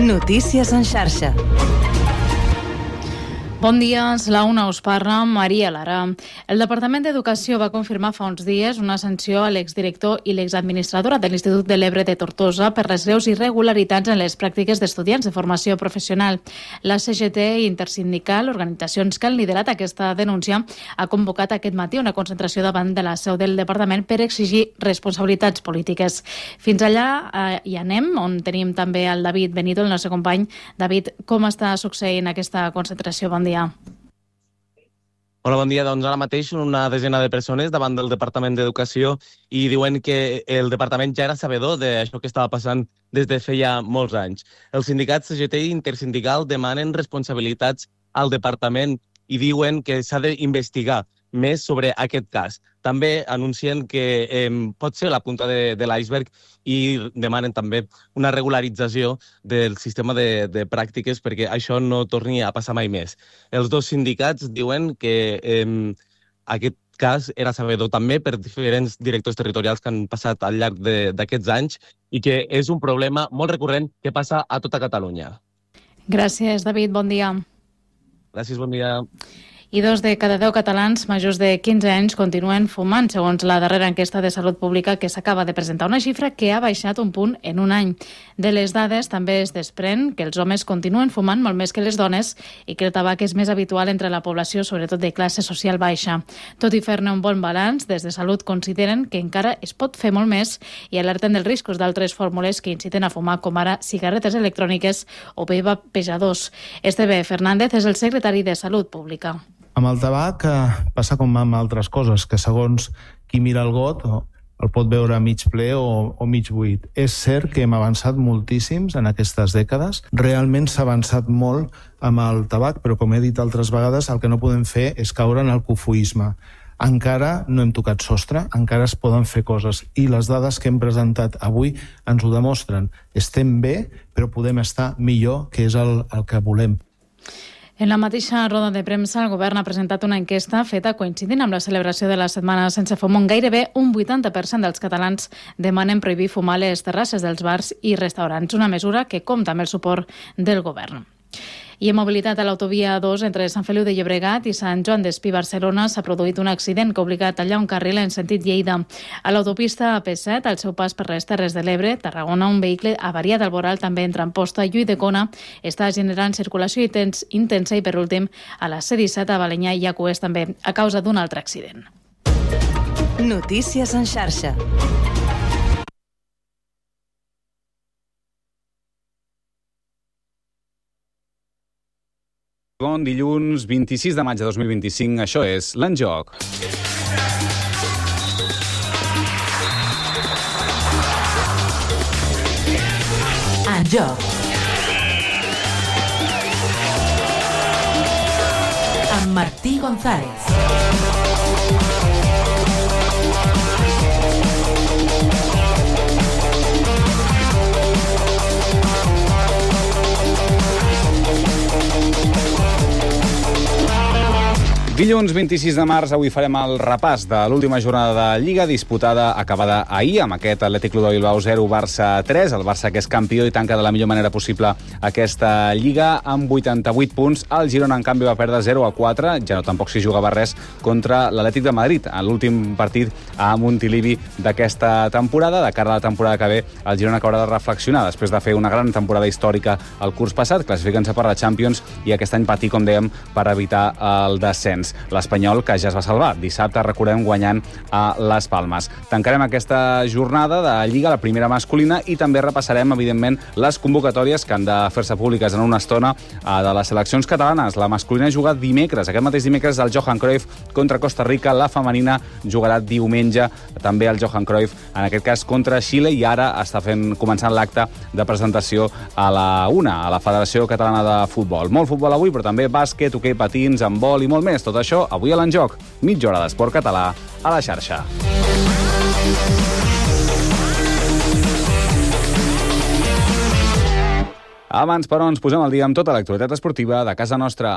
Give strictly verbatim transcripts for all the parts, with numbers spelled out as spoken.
Notícies en xarxa. Bon dia, és la una, us parla Maria Lara. El Departament d'Educació va confirmar fa uns dies una sanció a l'exdirector i l'exadministradora de l'Institut de l'Ebre de Tortosa per les greus irregularitats en les pràctiques d'estudiants de formació professional. La C G T Intersindical, organitzacions que han liderat aquesta denúncia, ha convocat aquest matí una concentració davant de la seu del Departament per exigir responsabilitats polítiques. Fins allà eh, hi anem, on tenim també el David Benito, el nostre company. David, com està succeint aquesta concentració? Bon dia. Hola, bon dia. Doncs ara mateix una desena de persones davant del Departament d'Educació i diuen que el departament ja era sabedor d'això que estava passant des de feia molts anys. Els sindicats C G T Intersindical demanen responsabilitats al departament i diuen que s'ha d'investigar més sobre aquest cas. També anuncien que eh, pot ser la punta de, de l'iceberg i demanen també una regularització del sistema de, de pràctiques perquè això no torni a passar mai més. Els dos sindicats diuen que eh, aquest cas era sabedor també per diferents directors territorials que han passat al llarg d'aquests anys i que és un problema molt recurrent que passa a tota Catalunya. Gràcies, David. Bon dia. Gràcies, bon dia. I dos de cada deu catalans majors de quinze anys continuen fumant, segons la darrera enquesta de Salut Pública que s'acaba de presentar, una xifra que ha baixat un punt en un any. De les dades també es desprèn que els homes continuen fumant molt més que les dones i que el tabac és més habitual entre la població, sobretot de classe social baixa. Tot i fer-ne un bon balanç, des de Salut consideren que encara es pot fer molt més i alerten dels riscos d'altres fórmules que inciten a fumar, com ara cigarretes electròniques o bé vapejadors. Esteve Fernández és el secretari de Salut Pública. Amb el tabac eh, passa com amb altres coses, que segons qui mira el got el pot veure mig ple o, o mig buit. És cert que hem avançat moltíssims en aquestes dècades. Realment s'ha avançat molt amb el tabac, però com he dit altres vegades, el que no podem fer és caure en el cofoisme. Encara no hem tocat sostre, encara es poden fer coses i les dades que hem presentat avui ens ho demostren. Estem bé, però podem estar millor, que és el, el que volem. En la mateixa roda de premsa, el govern ha presentat una enquesta feta coincidint amb la celebració de la Setmana Sense Fum, on gairebé un vuitanta per cent dels catalans demanen prohibir fumar a les terrasses dels bars i restaurants, una mesura que compta amb el suport del govern. I en mobilitat a l'autovia dos entre Sant Feliu de Llobregat i Sant Joan d'Espí, Barcelona, s'ha produït un accident que ha obligat a tallar un carril en sentit Lleida. A l'autopista A P set, al seu pas per les Terres de l'Ebre, Tarragona, un vehicle avariat al voral també entre Amposta i Ulldecona està generant circulació intensa i, per últim, a la C disset a Balenyà i Acués també a causa d'un altre accident. Notícies en xarxa. Bon dilluns vint-i-sis de maig de dos mil vint-i-cinc, això és l'En Joc. En Joc. Amb Martí González. Dilluns vint-i-sis de març, avui farem el repàs de l'última jornada de Lliga disputada, acabada ahir, amb aquest Atlètic Club de Bilbao zero, Barça tres. El Barça, que és campió i tanca de la millor manera possible aquesta Lliga, amb vuitanta-vuit punts. El Girona, en canvi, va perdre zero a quatre, ja no tampoc s'hi jugava res, contra l'Atlètic de Madrid, en l'últim partit a Montilivi d'aquesta temporada. De cara a la temporada que ve, el Girona que haurà de reflexionar, després de fer una gran temporada històrica el curs passat, classificant-se per la Champions, i aquest any patir, com dèiem, per evitar el descens. L'Espanyol, que ja es va salvar. Dissabte, recordem, guanyant a Les Palmes. Tancarem aquesta jornada de Lliga, la primera masculina, i també repassarem, evidentment, les convocatòries que han de fer-se públiques en una estona de les seleccions catalanes. La masculina juga dimecres. Aquest mateix dimecres el Johan Cruyff contra Costa Rica. La femenina jugarà diumenge, també el Johan Cruyff, en aquest cas contra Xile, i ara està fent, començant l'acte de presentació a la una, a la Federació Catalana de Futbol. Molt futbol avui, però també bàsquet, hoquei patins, handbol i molt més. Tot això avui a l'En Joc, mitja hora d'esport català a la xarxa. Abans, però, ens posem al dia amb tota l'actualitat esportiva de casa nostra.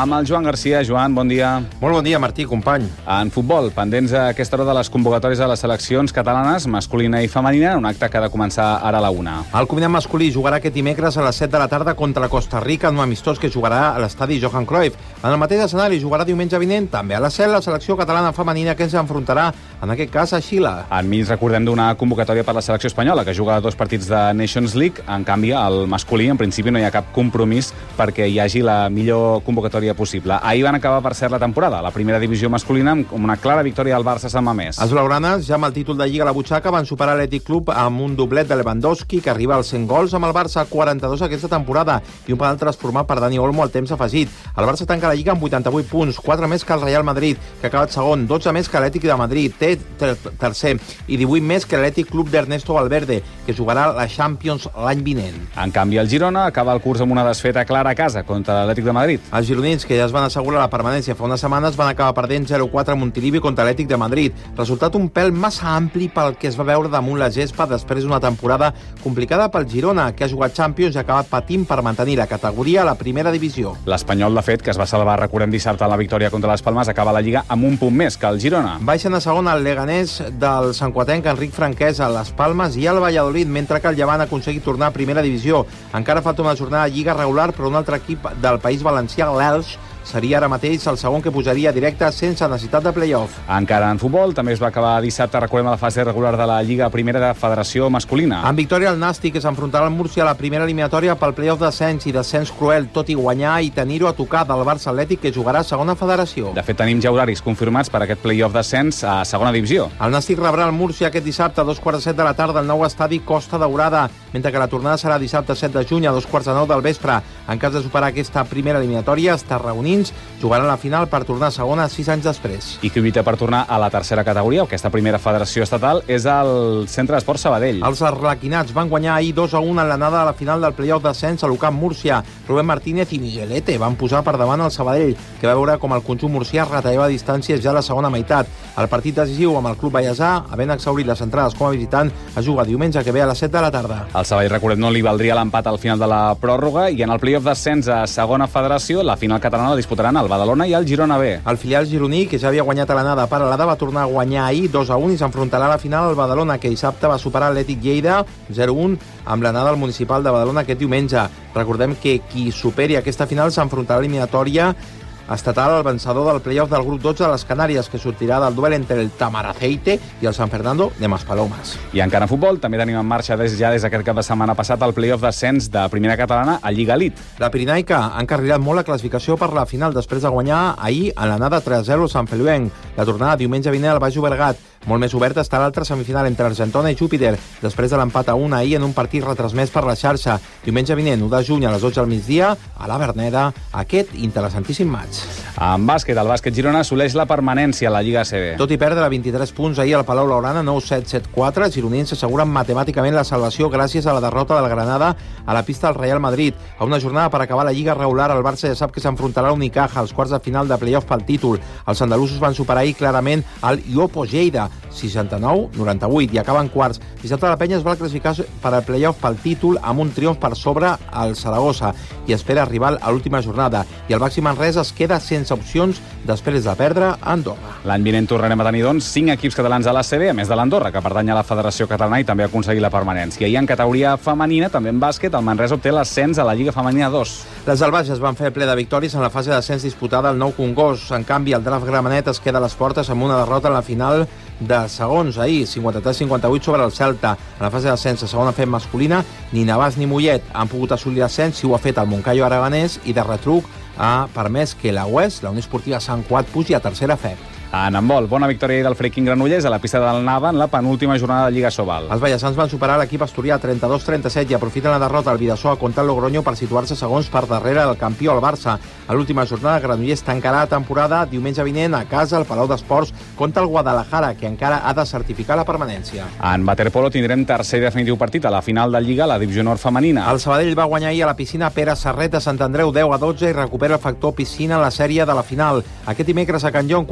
amb el Joan Garcia. Joan, bon dia. Molt bon dia, Martí, company. En futbol, pendents a aquesta hora de les convocatòries de les seleccions catalanes, masculina i femenina, un acte que ha de començar ara a la una. El combinat masculí jugarà aquest dimecres a les set de la tarda contra Costa Rica en un amistós que jugarà a l'estadi Johan Cruyff. En el mateix escenari jugarà diumenge vinent, també a les set, la selecció catalana femenina que ens enfrontarà, en aquest cas, a Xile. Enmig recordem d'una convocatòria per la selecció espanyola, que juga dos partits de Nations League. En canvi, el masculí, en principi, no hi ha cap compromís perquè hi hagi la millor convocatòria possible. Ahir van acabar, per cert, la temporada, la primera divisió masculina, amb una clara victòria del Barça a Sant Mamés. Els blaugranes, ja amb el títol de Lliga a la butxaca, van superar l'Athletic Club amb un doblet de Lewandowski, que arriba als cent gols, amb el Barça quaranta-dos aquesta temporada, i un penal transformat per Dani Olmo al temps afegit. El Barça tanca la Lliga amb vuitanta-vuit punts, quatre més que el Real Madrid, que ha acabat segon, dotze més que l'Atlètic de Madrid, té ter tercer, i divuit més que l'Atlètic Club d'Ernesto Valverde, que jugarà la Champions l'any vinent. En canvi, el Girona acaba el curs amb una desfeta clara a casa contra l'Atlètic de Madrid. Els gironins, que ja es van assegurar la permanència fa unes setmanes, van acabar perdent zero quatre a Montilivi contra l'Atlètic de Madrid. Resultat un pèl massa ampli pel que es va veure damunt la gespa després d'una temporada complicada pel Girona, que ha jugat Champions i ha acabat patint per mantenir la categoria a la primera divisió. L'Espanyol, de fet, que es va salvar, recordem, dissabte en la victòria contra les Palmes, acaba la Lliga amb un punt més que el Girona. Baixen a segon el Leganés del santquatenc Enric Franquès a les Palmes i el Valladolid, mentre que el Llevant ha aconseguit tornar a primera divisió. Encara falta una jornada de Lliga regular, però un altre equip del País Valencià, l'Elx, seria ara mateix el segon que pujaria directe sense necessitat de play-off. Encara en futbol, també es va acabar dissabte, recordem, a la fase regular de la Lliga Primera de Federació Masculina. En victòria, el Nàstic, que s'enfrontarà al Múrcia a la primera eliminatòria pel play-off d'ascens i descens cruel, tot i guanyar i tenir-ho a tocar del Barça Atlètic, que jugarà a segona federació. De fet, tenim ja horaris confirmats per aquest play-off d'ascens a segona divisió. El Nàstic rebrà el Múrcia aquest dissabte a dos quarts de set de la tarda al nou estadi Costa Daurada, mentre que la tornada serà dissabte set de juny a dos quarts de nou del vespre. En cas de superar aquesta primera eliminatòria, els tarragonins jugaran la final per tornar a segona sis anys després. I qui lluita per tornar a la tercera categoria, aquesta primera federació estatal, és el Centre d'Esport Sabadell. Els arlequinats van guanyar ahir dos a un en l'anada a la final del play-off d'ascens a l'Ucamp Múrcia. Rubén Martínez i Miguelete van posar per davant el Sabadell, que va veure com el conjunt murcià retallava distàncies ja a la segona meitat. El partit decisiu amb el club ballesà, havent exhaurit les entrades com a visitant, es juga diumenge que ve a les set de la tarda. El Sabadell, recordem, no li valdria l'empat al final de la pròrroga, i en el play-off d'ascens a segona federació, la final catalana la disputaran el Badalona i el Girona B. El filial gironí, que ja havia guanyat a l'anada per Alada, va tornar a guanyar ahir dos a un i s'enfrontarà a la final al Badalona, que dissabte va superar l'Atlètic Lleida zero un amb l'anada al municipal de Badalona aquest diumenge. Recordem que qui superi aquesta final s'enfrontarà a l'eliminatòria estatal el vencedor del play-off del grup dotze de les Canàries, que sortirà del duel entre el Tamaraceite i el San Fernando de Maspalomas. I encara en futbol, també tenim en marxa des, ja des d'aquest cap de setmana passat el play-off d'ascens de primera catalana a Lliga Elite. La Pirinaica ha encarrilat molt la classificació per la final després de guanyar ahir en l'anada tres a zero al Sant Feliuenc. La tornada diumenge vinent al Baix Llobregat. Molt més oberta està l'altra semifinal entre Argentona i Júpiter, després de l'empat a un ahir en un partit retransmès per la xarxa. Diumenge vinent, u de juny, a les dotze del migdia, a la Verneda, aquest interessantíssim maig. En bàsquet, el bàsquet Girona assoleix la permanència a la Lliga A C B. Tot i perdre vint-i-tres punts ahir al Palau Blaugrana, nou set set quatre, els gironins s'asseguren matemàticament la salvació gràcies a la derrota del Granada a la pista del Real Madrid. A una jornada per acabar la Lliga regular, el Barça ja sap que s'enfrontarà a l'Unicaja als quarts de final de play-off pel títol. Els andalusos van superar ahir clarament el Iopo Lleida, seixanta-nou noranta-vuit, i acaben quarts. Dissabte la Penya es va classificar per al play-off pel títol amb un triomf per sobre al Saragossa i espera arribar a l'última jornada. I el Baxi Manresa es queda sense opcions després de perdre a Andorra. L'any vinent tornarem a tenir, doncs, cinc equips catalans a l'A C B, a més de l'Andorra, que pertany a la Federació Catalana i també ha aconseguit la permanència. I en categoria femenina, també en bàsquet, el Manresa obté l'ascens a la Lliga Femenina dos. Les del Baix es van fer ple de victòries en la fase d'ascens disputada al Nou Congost. En canvi, el Draft Gramenet es queda a les portes amb una derrota en la final de segons ahir, cinquanta-tres cinquanta-vuit sobre el Celta. En la fase d'ascens a segona fem masculina, ni Navàs ni Mollet han pogut assolir l'ascens, si ho ha fet el Montcaio Aragonès, i de retruc ha permès que la U E S, la Unió Esportiva Sant Cugat, pugi a tercera F E B. En handbol, bona victòria del Freiking Granollers a la pista del Nava en la penúltima jornada de Lliga Sobal. Els ballassans van superar l'equip asturià trenta-dos trenta-set i aprofiten la derrota al Vidasoa contra el Logroño per situar-se segons per darrere del campió, el Barça. A l'última jornada, Granollers tancarà la temporada diumenge vinent a casa al Palau d'Esports contra el Guadalajara, que encara ha de certificar la permanència. En waterpolo tindrem tercer i definitiu partit a la final del Lliga, la divisió nord femenina. El Sabadell va guanyar ahir a la piscina Pere Serret a Sant Andreu deu a dotze i recupera el factor piscina en la sèrie de la final. Aquest dimecres a Can Llong coneixerem el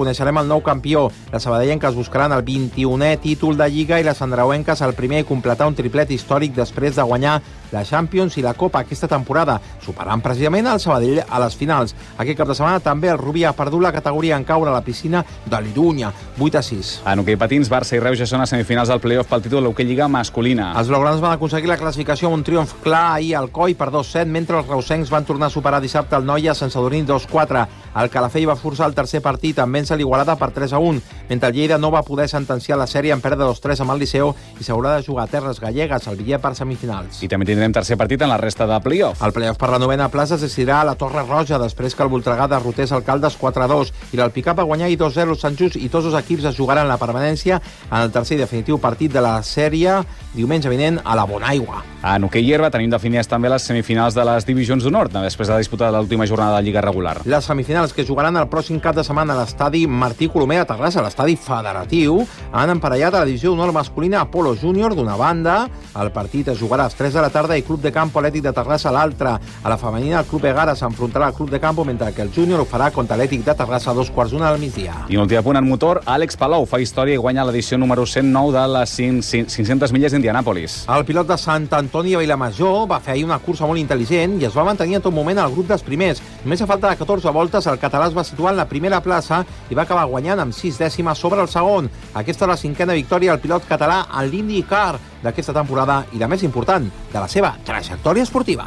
nou campió. Les sabadellenques buscaran el vint-i-unè títol de Lliga i les andreuenques el primer i completar un triplet històric després de guanyar la Champions i la Copa aquesta temporada, superant precisament el Sabadell a les finals. Aquest cap de setmana també el Rubí ha perdut la categoria en caure a la piscina de l'Irunya, vuit a sis. En hoquei patins, Barça i Reus ja són a semifinals del play-off pel títol de l'hoquei Lliga masculina. Els blaugranes van aconseguir la classificació amb un triomf clar ahir al Coi per dos set, mentre els reusencs van tornar a superar dissabte el Noia sense dormir dos quatre. El Calafell va forçar el tercer partit amb vèncer l'Igualada per tres a un, mentre el Lleida no va poder sentenciar la sèrie en perdre dos tres amb el Liceu i s'haurà de jugar a terres gallegues al bitllet per semifinals. I també tindrem tercer partit en la resta de play-off. El play-off per la novena plaça es decidirà a la Torre Roja després que el Voltregà derrotés el Caldes quatre a dos i l'Alpicap va guanyar i dos zero Sant Just, i tots els equips es jugaran la permanència en el tercer i definitiu partit de la sèrie diumenge vinent a la Bonaigua. En hoquei herba tenim definides també les semifinals de les divisions d'honor, després de la disputa de l'última jornada de Lliga regular. Les semifinals que jugaran el pròxim cap de setmana a l'estadi Martí Colomer a Terrassa, l'estadi federatiu, han emparellat a la divisió d'honor masculina Apolo Júnior d'una banda. El partit es jugarà a les tres de la tarda i Club de Campo Atlètic de Terrassa a l'altra. A la femenina, el Club Egara s'enfrontarà al Club de Campo, mentre que el júnior ho farà contra Atlètic de Terrassa a dos quarts d'una del migdia. I un últim punt en motor, Àlex Palou fa història i guanya l'edició número cent nou de les cinc-centes milles d'Indianàpolis. El pilot de Sant Antoni de Vilamajor va fer ahir una cursa molt intel·ligent i es va mantenir en tot moment al grup dels primers. Només a falta de catorze voltes, el català es va situar en la primera plaça i va acabar guanyant amb sis dècimes sobre el segon. Aquesta és la cinquena victòria del pilot català en l'IndyCar d'aquesta temporada i la més important de la seva trajectòria esportiva.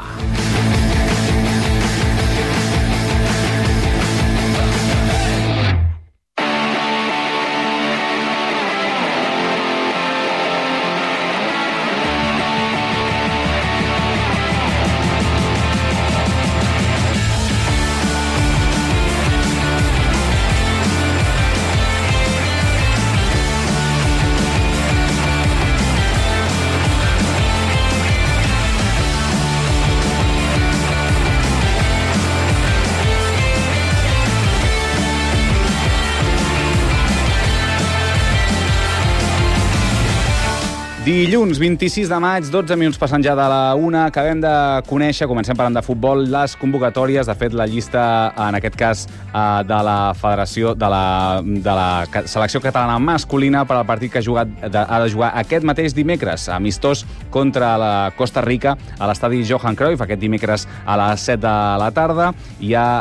Dilluns, vint-i-sis de maig, dotze minuts passant ja de la una, acabem de conèixer, comencem parlant de futbol, les convocatòries, de fet la llista, en aquest cas, de la federació, de la, de la selecció catalana masculina per al partit que ha, jugat, de, ha de jugar aquest mateix dimecres, amistós contra la Costa Rica a l'estadi Johan Cruyff, aquest dimecres a les set de la tarda. Hi ha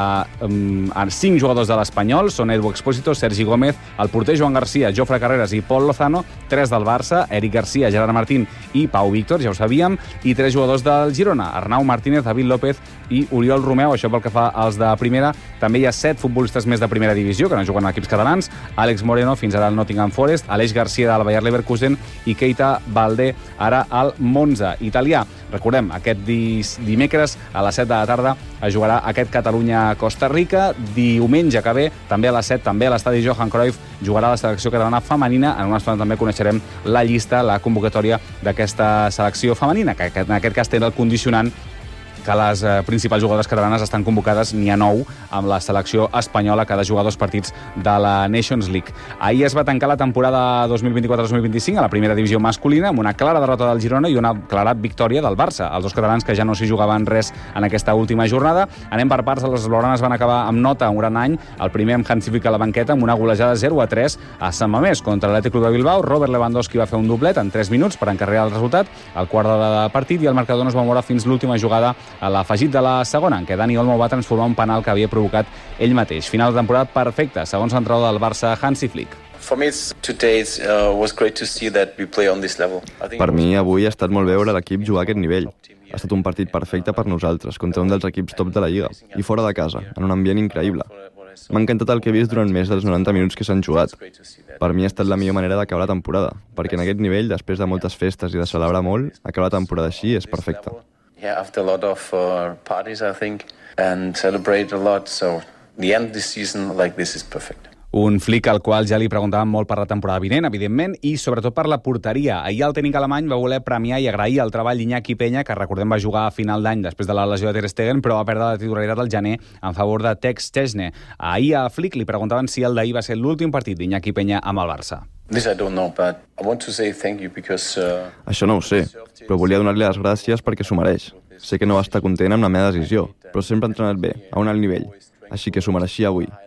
eh, cinc jugadors de l'Espanyol, són Edu Expósito, Sergi Gómez, el porter Joan Garcia, Jofre Carreras i Pol Lozano, tres del Barça, Eric Garcia, Gerard Martín i Pau Víctor, ja ho sabíem, i tres jugadors del Girona, Arnau Martínez, David López i Oriol Romeu. Això pel que fa als de primera. També hi ha set futbolistes més de primera divisió que no juguen a equips catalans: Àlex Moreno, fins ara al Nottingham Forest, Aleix Garcia del Bayer Leverkusen i Keita Baldé, ara al Monza italià. Recordem, aquest dimecres a les set de la tarda es jugarà aquest Catalunya-Costa Rica. Diumenge que ve, també a les set, també a l'estadi Johan Cruyff, jugarà la selecció catalana femenina. En una estona també coneixerem la llista, la convocatòria d'aquesta selecció femenina, que en aquest cas té el condicionant que les eh, principals jugadores catalanes estan convocades, n'hi ha nou, amb la selecció espanyola, que ha de jugar dos partits de la Nations League. Ahir es va tancar la temporada dos mil vint-i-quatre dos mil vint-i-cinc a la primera divisió masculina, amb una clara derrota del Girona i una clara victòria del Barça. Els dos catalans que ja no s'hi jugaven res en aquesta última jornada. Anem per parts, les blaugranes van acabar amb nota un gran any. El primer amb Hans Cívic a la banqueta, amb una golejada zero a tres a Sant Mamés contra l'Atlètic Club de Bilbao. Robert Lewandowski va fer un doblet en tres minuts per encarregar el resultat al quart de partit, i el marcador no es va moure fins l'última jugada a l'afegit de la segona, en què Dani Olmo va transformar un penal que havia provocat ell mateix. Final de temporada perfecta, segons l'entrenador del Barça, Hansi Flick. Per mi, avui ha estat molt veure l'equip jugar a aquest nivell. Ha estat un partit perfecte per nosaltres, contra un dels equips top de la Lliga, i fora de casa, en un ambient increïble. M'ha encantat el que he vist durant més dels noranta minuts que s'han jugat. Per mi ha estat la millor manera d'acabar la temporada, perquè en aquest nivell, després de moltes festes i de celebrar molt, acabar la temporada així és perfecte. Yeah, after a lot of uh, parties, I think, and celebrate a lot, so the end of the season like this is perfect. Un Flick al qual ja li preguntàvem molt per la temporada vinent, evidentment, i sobretot per la porteria. Ahir el tècnic alemany va voler premiar i agrair el treball d'Iñaki Peña, que recordem va jugar a final d'any després de la lesió de Ter Stegen, però va perdre la titularitat al gener en favor de Tex Chesney. Ahir a Flick li preguntaven si el d'ahir va ser l'últim partit d'Iñaki Peña amb el Barça. This I don't know, but I want to say thank you because uh... Això no ho sé, però volia donar-li les gràcies perquè s'ho mereix. Sé que no va estar content amb la meva decisió, però sempre ha entrenat bé, a un alt nivell, així que s'ho mereixia avui.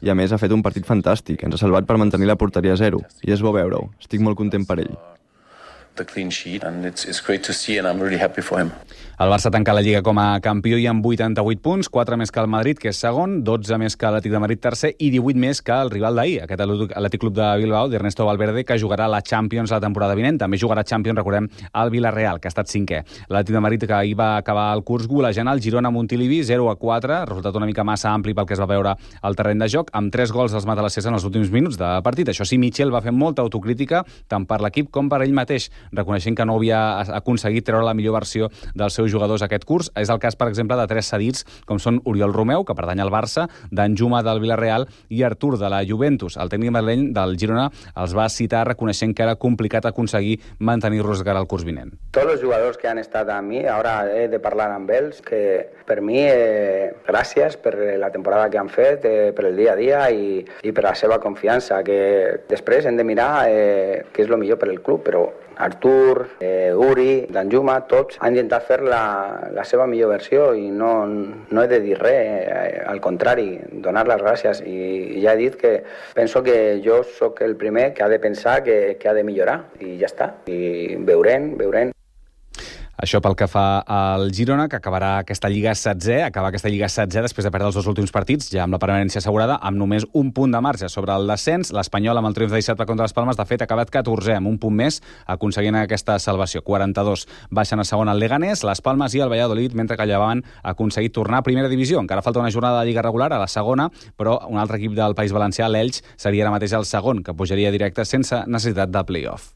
I a més ha fet un partit fantàstic, ens ha salvat per mantenir la porteria a zero. I és bo veure-ho, estic molt content per ell. The clean sheet and it's, it's great to see and I'm really happy for him. El Barça tanca la Lliga com a campió i amb vuitanta-vuit punts, quatre més que el Madrid, que és segon, dotze més que l'Atlètic de Madrid tercer i divuit més que el rival d'ahir, aquest Atlètic Club de Bilbao, d'Ernesto Valverde, que jugarà la Champions la temporada vinent. També jugarà Champions, recordem, al Villarreal, que ha estat cinquè. L'Atlètic de Madrid, que ahir va acabar el curs golejant el Girona Montilivi zero a quatre, resultat una mica massa ampli pel que es va veure al terreny de joc, amb tres gols dels matalassers en els últims minuts de partit. Això sí, Michel va fer molta autocrítica, tant per l'equip com per ell mateix, reconeixent que no havia aconseguit treure la millor versió dels seus jugadors aquest curs. És el cas, per exemple, de tres cedits, com són Oriol Romeu, que pertany al Barça, Danjuma del Villarreal i Artur de la Juventus. El tècnic madrileny del Girona els va citar reconeixent que era complicat aconseguir mantenir-los de cara al curs vinent. Tots els jugadors que han estat amb mi, ara he de parlar amb ells, que per mi, eh, gràcies per la temporada que han fet, eh, per el dia a dia i, i per la seva confiança, que després hem de mirar eh, què és el millor per al club, però Artur, eh, Uri, Danjuma, tots han intentat fer la, la seva millor versió i no, no he de dir res, eh, al contrari, donar les gràcies. I ja he dit que penso que jo sóc el primer que ha de pensar que, que ha de millorar i ja està. I veurem, veurem. Això pel que fa al Girona, que acabarà aquesta Lliga setzè, acaba aquesta Lliga setzè després de perdre els dos últims partits, ja amb la permanència assegurada, amb només un punt de marge sobre el descens. L'Espanyol, amb el triomf de dissabte contra les Palmes, de fet, ha acabat catorzè, amb un punt més, aconseguint aquesta salvació. quaranta-dos baixen a segona el Leganés, les Palmes i el Valladolid, mentre que Llevant ha aconseguit tornar a primera divisió. Encara falta una jornada de Lliga regular a la segona, però un altre equip del País Valencià, l'Elx, seria ara mateix el segon, que pujaria directe sense necessitat de play-off.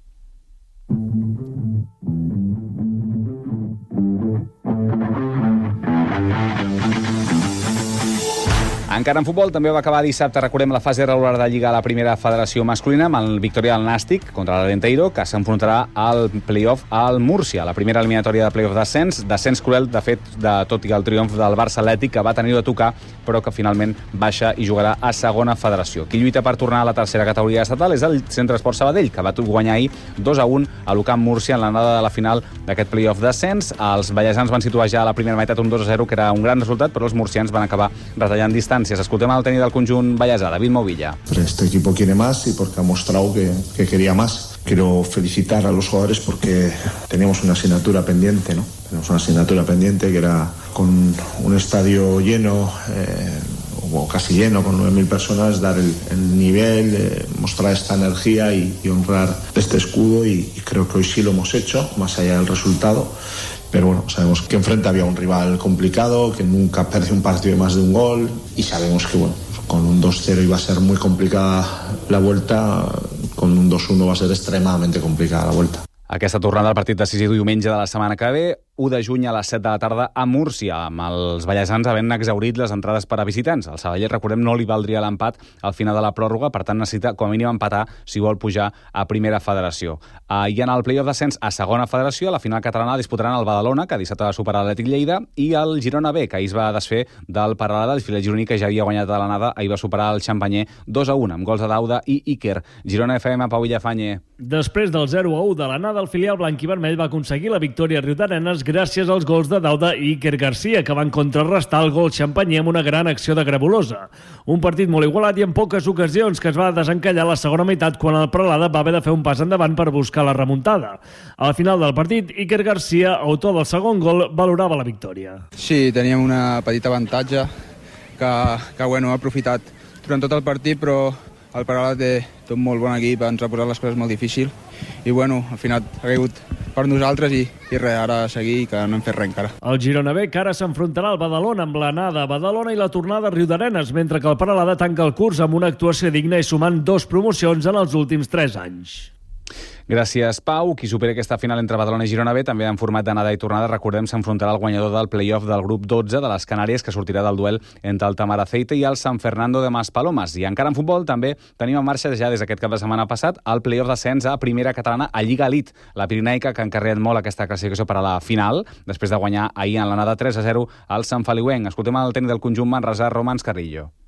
Encara en futbol, també va acabar dissabte, recordem, la fase regular de Lliga a la primera federació masculina amb el Victoria del Nàstic contra l'Arenteiro, que s'enfrontarà al play-off al Múrcia, la primera eliminatòria de play-off d'ascens, descens cruel, de fet, de tot i el triomf del Barça Atlètic, que va tenir-ho a tocar, però que finalment baixa i jugarà a segona federació. Qui lluita per tornar a la tercera categoria estatal és el Centre Esport Sabadell, que va guanyar ahir dos a un a l'Ucamp Múrcia en l'anada de la final d'aquest play-off d'ascens. Els vallesans van situar ja a la primera meitat un dos a zero, que era un gran resultat, però els murcians van acabar retallant distàncies. Escoltem al tècnic del conjunt vallesà, David Movilla. Este equipo quiere más y porque ha mostrado que, que quería más. Quiero felicitar a los jugadores porque teníamos una asignatura pendiente, ¿no? Tenemos una asignatura pendiente que era con un estadio lleno, eh, o casi lleno, con nueve mil personas, dar el, el nivel, eh, mostrar esta energía y, y honrar este escudo y, y creo que hoy sí lo hemos hecho, más allá del resultado. Pero bueno, sabemos que enfrente había un rival complicado, que nunca perdió un partido de más de un gol y sabemos que bueno, con un dos cero iba a ser muy complicada la vuelta, con un dos uno va a ser extremadamente complicada la vuelta. Aquesta tornada al partit decisiu diumenge de la setmana que ve, u de juny a les set de la tarda a Múrcia, amb els vallesans havent exhaurit les entrades per a visitants. El Sabadell, recordem, no li valdria l'empat al final de la pròrroga, per tant necessita com a mínim empatar si vol pujar a primera federació. Uh, I en el play-off d'ascens a segona federació, a la final catalana disputaran el Badalona, que dissabte va superar l'Atlètic Lleida, i el Girona B, que ahir es va desfer del Paralada, el filet gironí que ja havia guanyat de l'anada, ahir va superar el Xampanyer dos a un, amb gols de Dauda i Iker. Girona F M, Pau Villafañe. Després del zero a u de l'anada, el filial blanquivermell va aconseguir la victòria a Riudarenes gràcies als gols de Dauda i Iker Garcia, que van contrarrestar el gol xampanyer amb una gran acció de Grabulosa. Un partit molt igualat i en poques ocasions, que es va desencallar a la segona meitat quan el Paralada va haver de fer un pas endavant per buscar la remuntada. Al final del partit, Iker Garcia, autor del segon gol, valorava la victòria. Sí, teníem una petita avantatge que, que bueno, ha aprofitat durant tot el partit, però el Paralada té tot molt bon equip, ens ha posat les coses molt difícil i bueno, al final ha caigut per nosaltres i, i res, ara a seguir, que no hem fet res encara. El Girona B, que ara s'enfrontarà al Badalona amb l'anada a Badalona i la tornada a Riudarenes, mentre que el Paralada tanca el curs amb una actuació digna i sumant dos promocions en els últims tres anys. Gràcies, Pau. Qui supera aquesta final entre Badalona i Girona B, també en format d'anada i tornada, recordem, s'enfrontarà al guanyador del play-off del grup dotze de les Canàries, que sortirà del duel entre el Tamaraceite i el San Fernando de Maspalomas. I encara en futbol també tenim en marxa ja des d'aquest cap de setmana passat el play-off d'ascens a primera catalana a Lliga Elite. La Pirinaica, que ha encarregat molt aquesta classificació per a la final, després de guanyar ahir en l'anada tres a zero al Sant Feliuenc. Escoltem el tècnic del conjunt manresà, Romans Carrillo.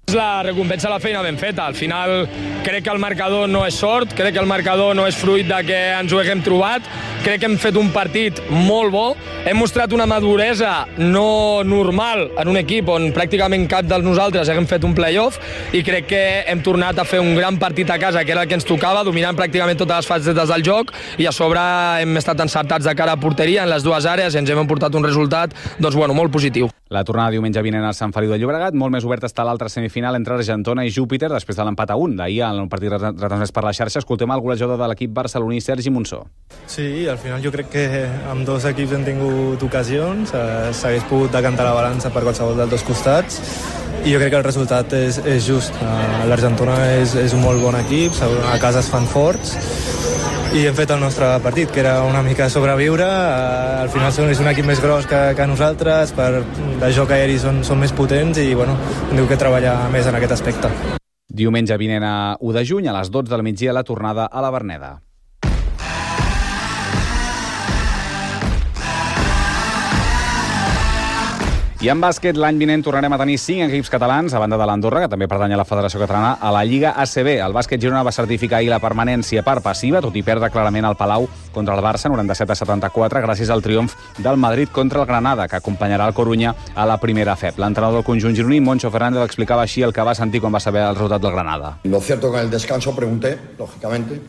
És la recompensa de la feina ben feta. Al final crec que el marcador no és sort, crec que el marcador no és fruit de que ens ho haguem trobat, crec que hem fet un partit molt bo, hem mostrat una maduresa no normal en un equip on pràcticament cap dels nosaltres haguem fet un play-off i crec que hem tornat a fer un gran partit a casa, que era el que ens tocava, dominant pràcticament totes les facetes del joc i a sobre hem estat encertats de cara a porteria en les dues àrees i ens hem emportat un resultat doncs, bueno, molt positiu. La tornada diumenge vinent al Sant Feliu de Llobregat, molt més oberta està l'altra semifinal entre Argentona i Júpiter després de l'empat a un d'ahir en un partit retransmès per la xarxa. Escoltem el golejador de l'equip barceloní, Sergi Monsó. Sí, al final jo crec que amb dos equips hem tingut ocasions, eh, s'hagués pogut decantar la balança per qualsevol dels dos costats i jo crec que el resultat és, és just. Eh, L'Argentona és, és un molt bon equip, a casa es fan forts i hem fet el nostre partit, que era una mica sobreviure. Uh, al final és un equip més gros que, que nosaltres, per de joc aeri són, són més potents i bueno, hem de treballar més en aquest aspecte. Diumenge vinent a u de juny, a les dotze del migdia, la tornada a la Verneda. I en bàsquet, l'any vinent tornarem a tenir cinc equips catalans, a banda de l'Andorra, que també pertany a la Federació Catalana, a la Lliga A C B. El bàsquet Girona va certificar ahir la permanència per passiva, tot i perdre clarament al Palau contra el Barça, noranta-set a setanta-quatre, gràcies al triomf del Madrid contra el Granada, que acompanyarà el Corunya a la primera F E P. L'entrenador del conjunt gironí, Moncho Fernández, explicava així el que va sentir quan va saber el resultat del Granada. Lo cierto que en el descanso pregunté, lógicamente,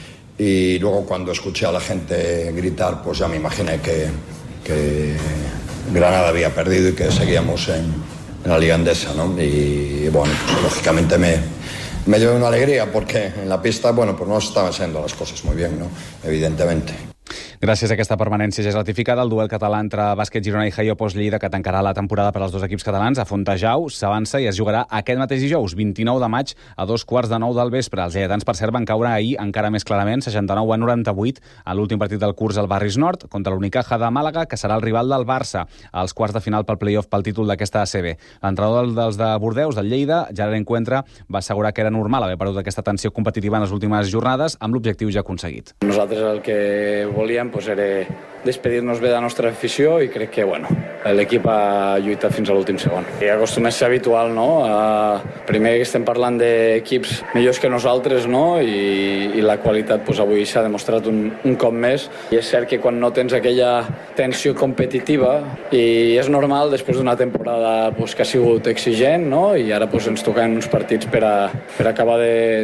y luego cuando escuché a la gente gritar, pues ya me imaginé que... que... Granada había perdido y que seguíamos en, en la Liga Endesa, ¿no? Y bueno, pues lógicamente me, me dio una alegría porque en la pista, bueno, pues no estaban siendo las cosas muy bien, ¿no? Evidentemente. Gràcies a aquesta permanència ja és ratificada, el duel català entre Bàsquet Girona i Jaiopos Lleida, que tancarà la temporada per als dos equips catalans, a Fontejau, s'avança i es jugarà aquest mateix dijous, vint-i-nou de maig, a dos quarts de nou del vespre. Els lleidatans, per cert, van caure ahir encara més clarament, seixanta-nou a noranta-vuit, a l'últim partit del curs al Barris Nord, contra l'Unicaja de Màlaga, que serà el rival del Barça, als quarts de final pel play-off pel títol d'aquesta A C B. L'entrenador dels de Bordeus, del Lleida, Gerard Encuentra, va assegurar que era normal haver perdut aquesta tensió competitiva en les últimes jornades, amb l'objectiu ja aconseguit. Nosaltres el que volíem pues, era despedir-nos bé de la nostra afició i crec que bueno, l'equip ha lluitat fins a l'últim segon. I acostuma a ser habitual, no? Uh, primer estem parlant d'equips millors que nosaltres, no? I, i la qualitat pues, avui s'ha demostrat un, un cop més. I és cert que quan no tens aquella tensió competitiva i és normal després d'una temporada pues, que ha sigut exigent, no? I ara pues, ens toquen uns partits per, a, per acabar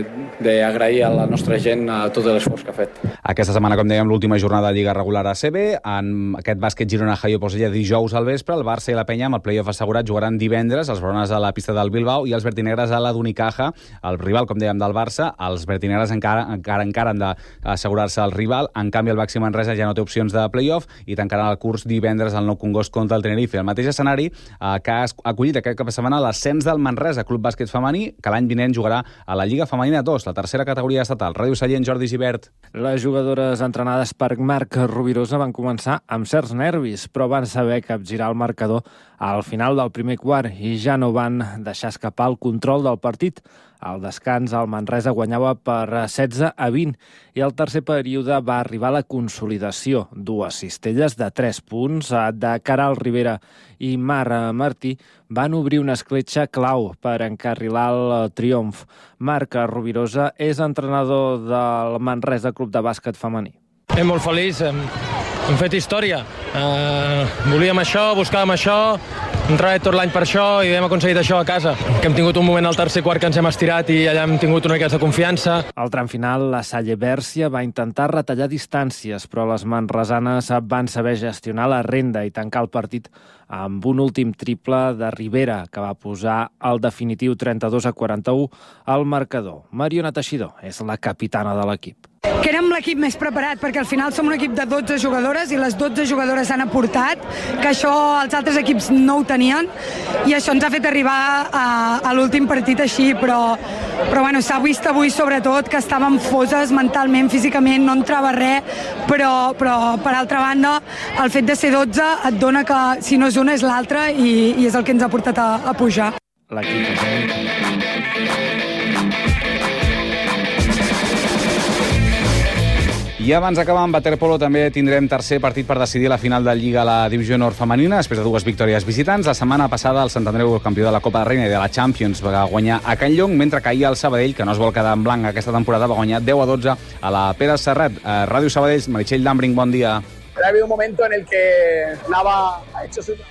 d'agrair a la nostra gent a tot l'esforç que ha fet. Aquesta setmana, com dèiem, l'última jornada de Lliga regular a C B, en aquest bàsquet Girona Jaiopos Lleida dijous al vespre, el Barça i la Penya amb el play-off assegurat jugaran divendres, els brones a la pista del Bilbao i els vertinegres a la d'Unicaja, el rival, com dèiem, del Barça. Els vertinegres encara encara encara han d'assegurar-se el rival, en canvi el Baxi Manresa ja no té opcions de play-off i tancaran el curs divendres al Nou Congost contra el Tenerife. El mateix escenari eh, que ha acollit aquest cap de setmana l'ascens del Manresa, club bàsquet femení, que l'any vinent jugarà a la Lliga Femenina dos, la tercera categoria estatal. Ràdio Sallent, Jordi Gibert. Les jugadores entrenades per Marc Rovirosa van començar amb certs nervis, però van saber capgirar el marcador al final del primer quart i ja no van deixar escapar el control del partit. Al descans, el Manresa guanyava per setze a vint i al tercer període va arribar la consolidació. Dues cistelles de tres punts de Caral Rivera i Mar Martí van obrir una escletxa clau per encarrilar el triomf. Marc Rovirosa és entrenador del Manresa Club de Bàsquet Femení. Estem molt feliç, hem, hem fet història. Uh, volíem això, buscàvem això, hem treballat tot l'any per això i hem aconseguit això a casa. Que hem tingut un moment al tercer quart que ens hem estirat i allà hem tingut una mica de confiança. Al tram final, la Salle Bèrcia va intentar retallar distàncies, però les manresanes van saber gestionar la renda i tancar el partit amb un últim triple de Rivera, que va posar el definitiu trenta-dos a quaranta-u al marcador. Mariona Teixidor és la capitana de l'equip. Que érem l'equip més preparat, perquè al final som un equip de dotze jugadores i les dotze jugadores han aportat, que això els altres equips no ho tenien, i això ens ha fet arribar a, a l'últim partit així, però, però bueno, s'ha vist avui sobretot que estàvem foses mentalment, físicament, no entrava res, però, però per altra banda, el fet de ser dotze et dona que si no és una és l'altra i, i és el que ens ha portat a, a pujar. L'equip I abans d'acabar amb waterpolo també tindrem tercer partit per decidir la final de Lliga a la Divisió Nord femenina, després de dues victòries visitants. La setmana passada el Sant Andreu, campió de la Copa de Reina i de la Champions, va guanyar a Can Llong, mentre que ahir el Sabadell, que no es vol quedar en blanc aquesta temporada, va guanyar deu a dotze a la Pere Serrat. A Ràdio Sabadell, Meritxell Dambring, bon dia. Ha habido un momento en el que Nava ha hecho su...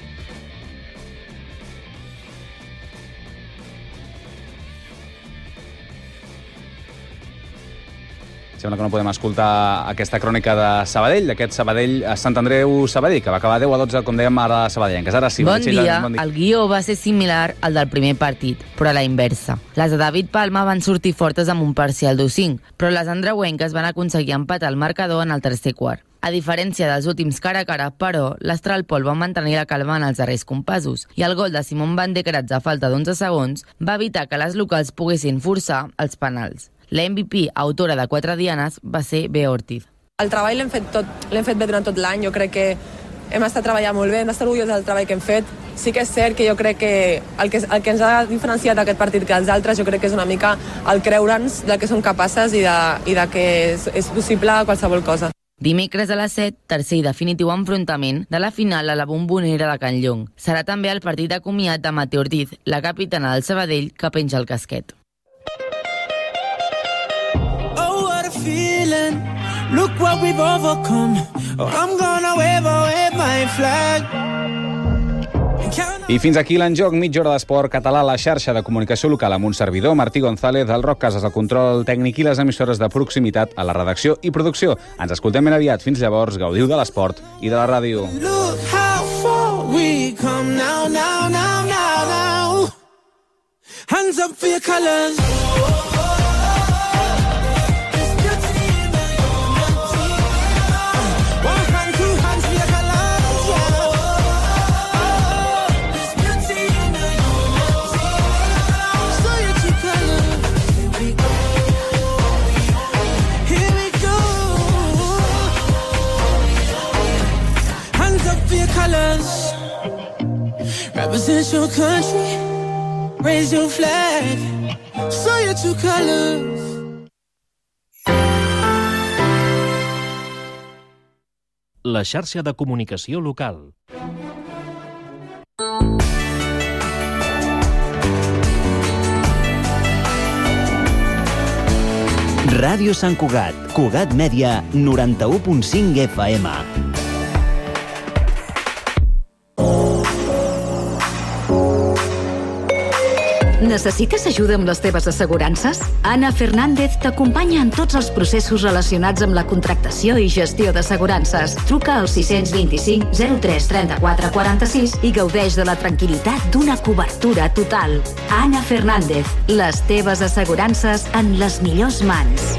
Sembla que no podem escoltar aquesta crònica de Sabadell, d'aquest Sabadell, Sant Andreu Sabadell, que va acabar deu a dotze, com dèiem, ara sabadellenques. Ara sí, bon Meritxell, dia. bon dia. El guió va ser similar al del primer partit, però a la inversa. Les de David Palma van sortir fortes amb un parcial d'u cinc, però les andreuenques van aconseguir empatar el marcador en el tercer quart. A diferència dels últims cara a cara, però, l'Astralpol va mantenir la calma en els darrers compassos i el gol de Simón Van de Kratz a falta d'onze segons va evitar que les locals poguessin forçar els penals. La M V P, autora de quatre dianes, va ser Bea Ortiz. El treball l'hem fet, tot, l'hem fet bé durant tot l'any. Jo crec que hem estat treballant molt bé, hem d'estar orgullosos del treball que hem fet. Sí que és cert que jo crec que el que, el que ens ha diferenciat aquest partit que els altres, jo crec que és una mica el creure'ns de que som capaces i de, i de que és, és possible qualsevol cosa. Dimecres a les set, tercer i definitiu enfrontament de la final a la Bombonera de Can Llong. Serà també el partit de comiat de Mateo Ortiz, la capitana del Sabadell, que penja el casquet. Feeling. Look what we've overcome. Oh, I'm gonna wave away my flag. I fins aquí l'enjoc, mitja hora d'esport català a la xarxa de comunicació local amb un servidor, Martí González, el Roc Casas, el control tècnic i les emissores de proximitat a la redacció i producció. Ens escoltem ben aviat. Fins llavors, gaudiu de l'esport i de la ràdio. Look how far we come now, now, now, now, now. Hands up for your colors. Represent your country, raise your flag, show your true colors. La xarxa de comunicació local. Ràdio Sant Cugat, Cugat Mèdia, noranta-u punt cinc F M. Necessites ajuda amb les teves assegurances? Anna Fernández t'acompanya en tots els processos relacionats amb la contractació i gestió d'assegurances. Truca al sis dos cinc, zero tres, trenta-quatre, quaranta-sis i gaudeix de la tranquil·litat d'una cobertura total. Anna Fernández, les teves assegurances en les millors mans.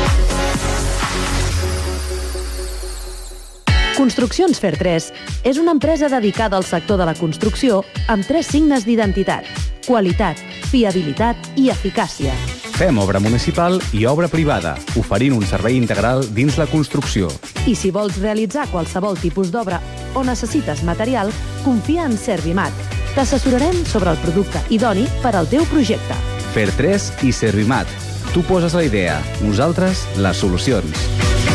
Construccions Fer tres és una empresa dedicada al sector de la construcció amb tres signes d'identitat: qualitat, fiabilitat i eficàcia. Fem obra municipal i obra privada, oferint un servei integral dins la construcció. I si vols realitzar qualsevol tipus d'obra o necessites material, confia en Servimat. T'assessorarem sobre el producte idoni per al teu projecte. Fer tres i Servimat. Tu poses la idea, nosaltres les solucions.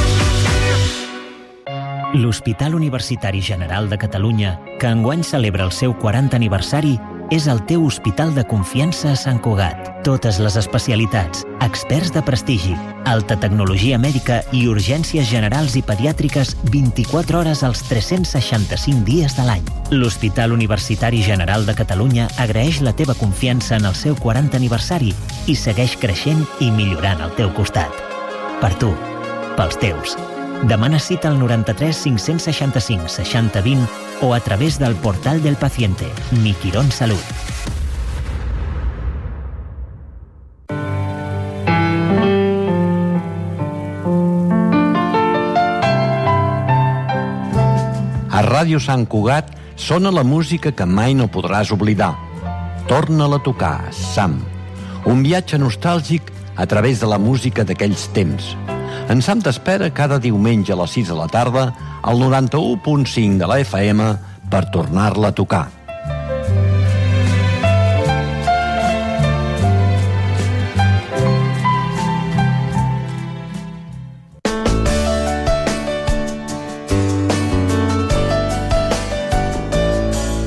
L'Hospital Universitari General de Catalunya, que enguany celebra el seu quaranta aniversari, és el teu hospital de confiança a Sant Cugat. Totes les especialitats, experts de prestigi, alta tecnologia mèdica i urgències generals i pediàtriques vint-i-quatre hores als tres-cents seixanta-cinc dies de l'any. L'Hospital Universitari General de Catalunya agraeix la teva confiança en el seu quaranta aniversari i segueix creixent i millorant al teu costat. Per tu, pels teus. Demana cita al noranta-tres cinc-cents seixanta-cinc seixanta vint o a través del portal del paciente, Mi Quirón Salut. A Ràdio Sant Cugat sona la música que mai no podràs oblidar. Torna-la a tocar, Sam. Un viatge nostàlgic a través de la música d'aquells temps. En Sam t'espera cada diumenge a les sis de la tarda al noranta-u punt cinc de la F M per tornar-la a tocar.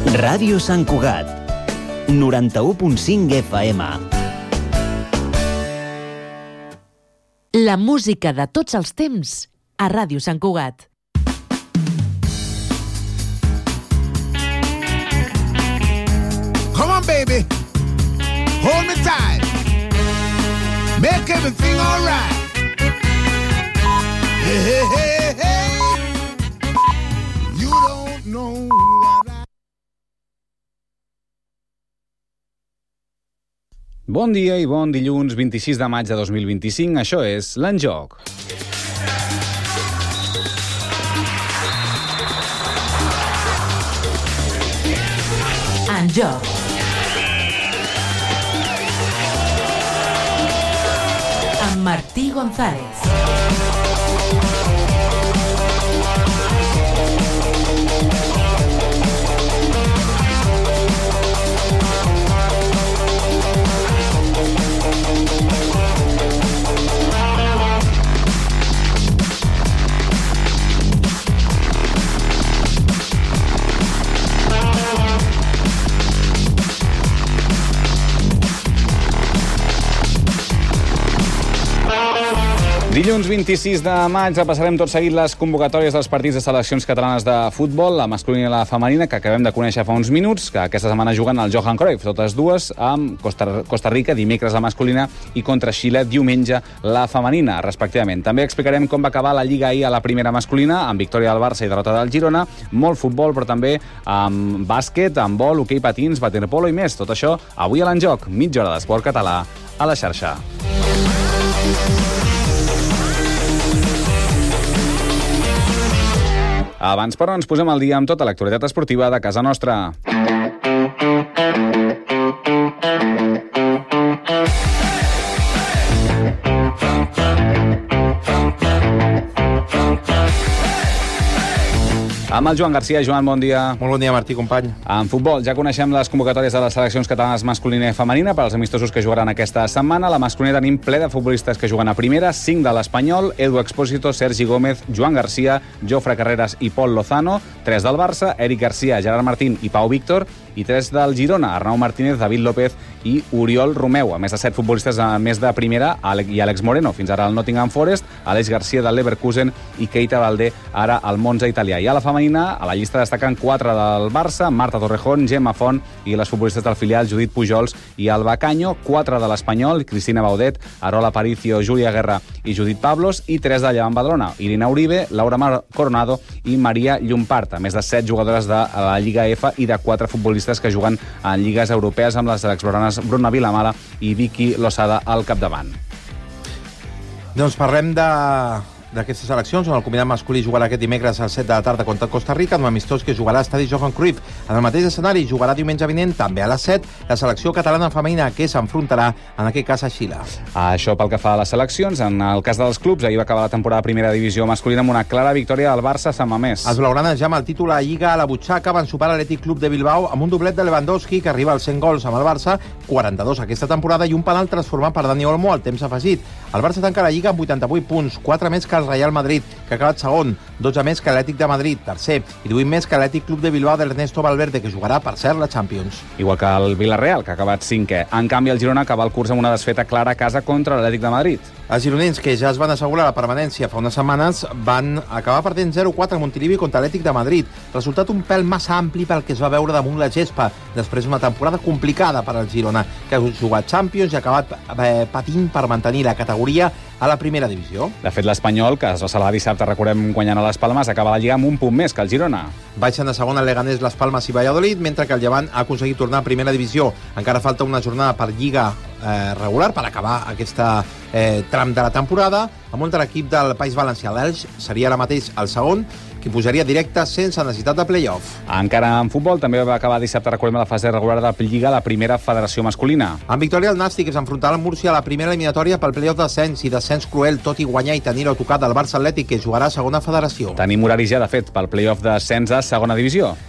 Ràdio Sant Cugat, noranta-u punt cinc F M. La música de tots els temps a Ràdio Sant Cugat. Come on, baby. Hold me tight. Make everything all right. Hey, hey, hey, hey. You don't know what I... Bon dia i bon dilluns vint-i-sis de maig de dos mil vint-i-cinc. Això és l'Enjoc. Enjoc. Amb Martí González. Dilluns vint-i-sis de maig repassarem tot seguit les convocatòries dels partits de seleccions catalanes de futbol, la masculina i la femenina, que acabem de conèixer fa uns minuts, que aquesta setmana juguen al Johan Cruyff, totes dues, amb Costa, Costa Rica, dimecres la masculina, i contra Xile, diumenge, la femenina, respectivament. També explicarem com va acabar la Lliga ahir a la primera masculina, amb victòria del Barça i derrota del Girona, molt futbol, però també amb bàsquet, amb vol, hoquei patins, waterpolo i més. Tot això avui a l'Enjoc, mitja hora d'esport català a la xarxa. Abans, però, ens posem al dia amb tota l'actualitat esportiva de casa nostra. Amb el Joan Garcia. Joan, bon dia. Molt bon dia, Martí, company. En futbol, ja coneixem les convocatòries de les seleccions catalanes masculina i femenina per als amistosos que jugaran aquesta setmana. La masculina tenim ple de futbolistes que juguen a primera, cinc de l'Espanyol, Edu Expósito, Sergi Gómez, Joan Garcia, Jofre Carreras i Pol Lozano, tres del Barça, Eric Garcia, Gerard Martín i Pau Víctor, i tres del Girona, Arnau Martínez, David López i Oriol Romeu, a més de set futbolistes a més de primera, i Àlex Moreno, fins ara al Nottingham Forest, Aleix Garcia del Leverkusen i Keita Valdé, ara al Monza italià. I a la femenina, a la llista destaquen quatre del Barça, Marta Torrejón, Gemma Font i les futbolistes del filial Judit Pujols i Alba Caño, quatre de l'Espanyol, Cristina Baudet, Arola Aparicio, Júlia Guerra i Judit Pablos, i tres de Llevant Badalona, Irina Uribe, Laura Mar Coronado i Maria Llompart, a més de set jugadores de la Lliga F i de quatre futbolistes que juguen en lligues europees amb les exploranes Bruna Vilamala i Vicky Losada al capdavant. Doncs parlem de... d'aquestes seleccions, on el combinat masculí jugarà aquest dimecres a les set de la tarda contra Costa Rica, en un amistós que jugarà a l'estadi Johan Cruyff. En el mateix escenari jugarà diumenge vinent, també a les set, la selecció catalana femenina, que s'enfrontarà, en aquest cas, a Xile. Això pel que fa a les seleccions. En el cas dels clubs, ahir va acabar la temporada de primera divisió masculina amb una clara victòria del Barça a Sant Mamés. Els blaugranes ja amb el títol a la Lliga a la butxaca van superar l'Atlètic Club de Bilbao amb un doblet de Lewandowski, que arriba als cent gols amb el Barça, quaranta-dos aquesta temporada, i un penal transformat per Dani Olmo al temps afegit. El Barça tanca la Lliga amb vuitanta-vuit punts, quatre més que el Real Madrid, que ha acabat segon, dotze més que l'Atlètic de Madrid, tercer, i divuit més que l'Atlètic Club de Bilbao d'Ernesto Valverde, que jugarà, per cert, la Champions. Igual que el Villarreal, que ha acabat cinquè. En canvi, el Girona acaba el curs amb una desfeta clara a casa contra l'Atlètic de Madrid. Els gironins, que ja es van assegurar la permanència fa unes setmanes, van acabar perdent zero quatre a Montilivi contra l'Atlètic de Madrid. Resultat un pèl massa ampli pel que es va veure damunt la gespa, després d'una temporada complicada per al Girona, que ha jugat Champions i ha acabat eh, patint per mantenir la categoria a la primera divisió. De fet, l'Espanyol, que es va salvar dissabte, recordem, guanyant a les Palmes, acaba la Lliga amb un punt més que el Girona. Baixen de segona el Leganés, les Palmes i Valladolid, mentre que el Llevant ha aconseguit tornar a primera divisió. Encara falta una jornada per Lliga eh, regular, per acabar aquesta eh, tram de la temporada, amb un l'equip del País Valencià. L'Elx seria ara mateix el segon, que pujaria directe sense necessitat de play-off. Encara en futbol, també va acabar dissabte, recordem, la fase regular de Lliga, la primera federació masculina. En victòria, el Nàstic es enfrontarà al Múrcia a la primera eliminatòria pel play-off d'ascens i descens cruel, tot i guanyar i tenir-ho tocat del Barça Atlètic, que jugarà a segona federació. Tenim horari ja, de fet, pel play-off d'ascens a segona divisió.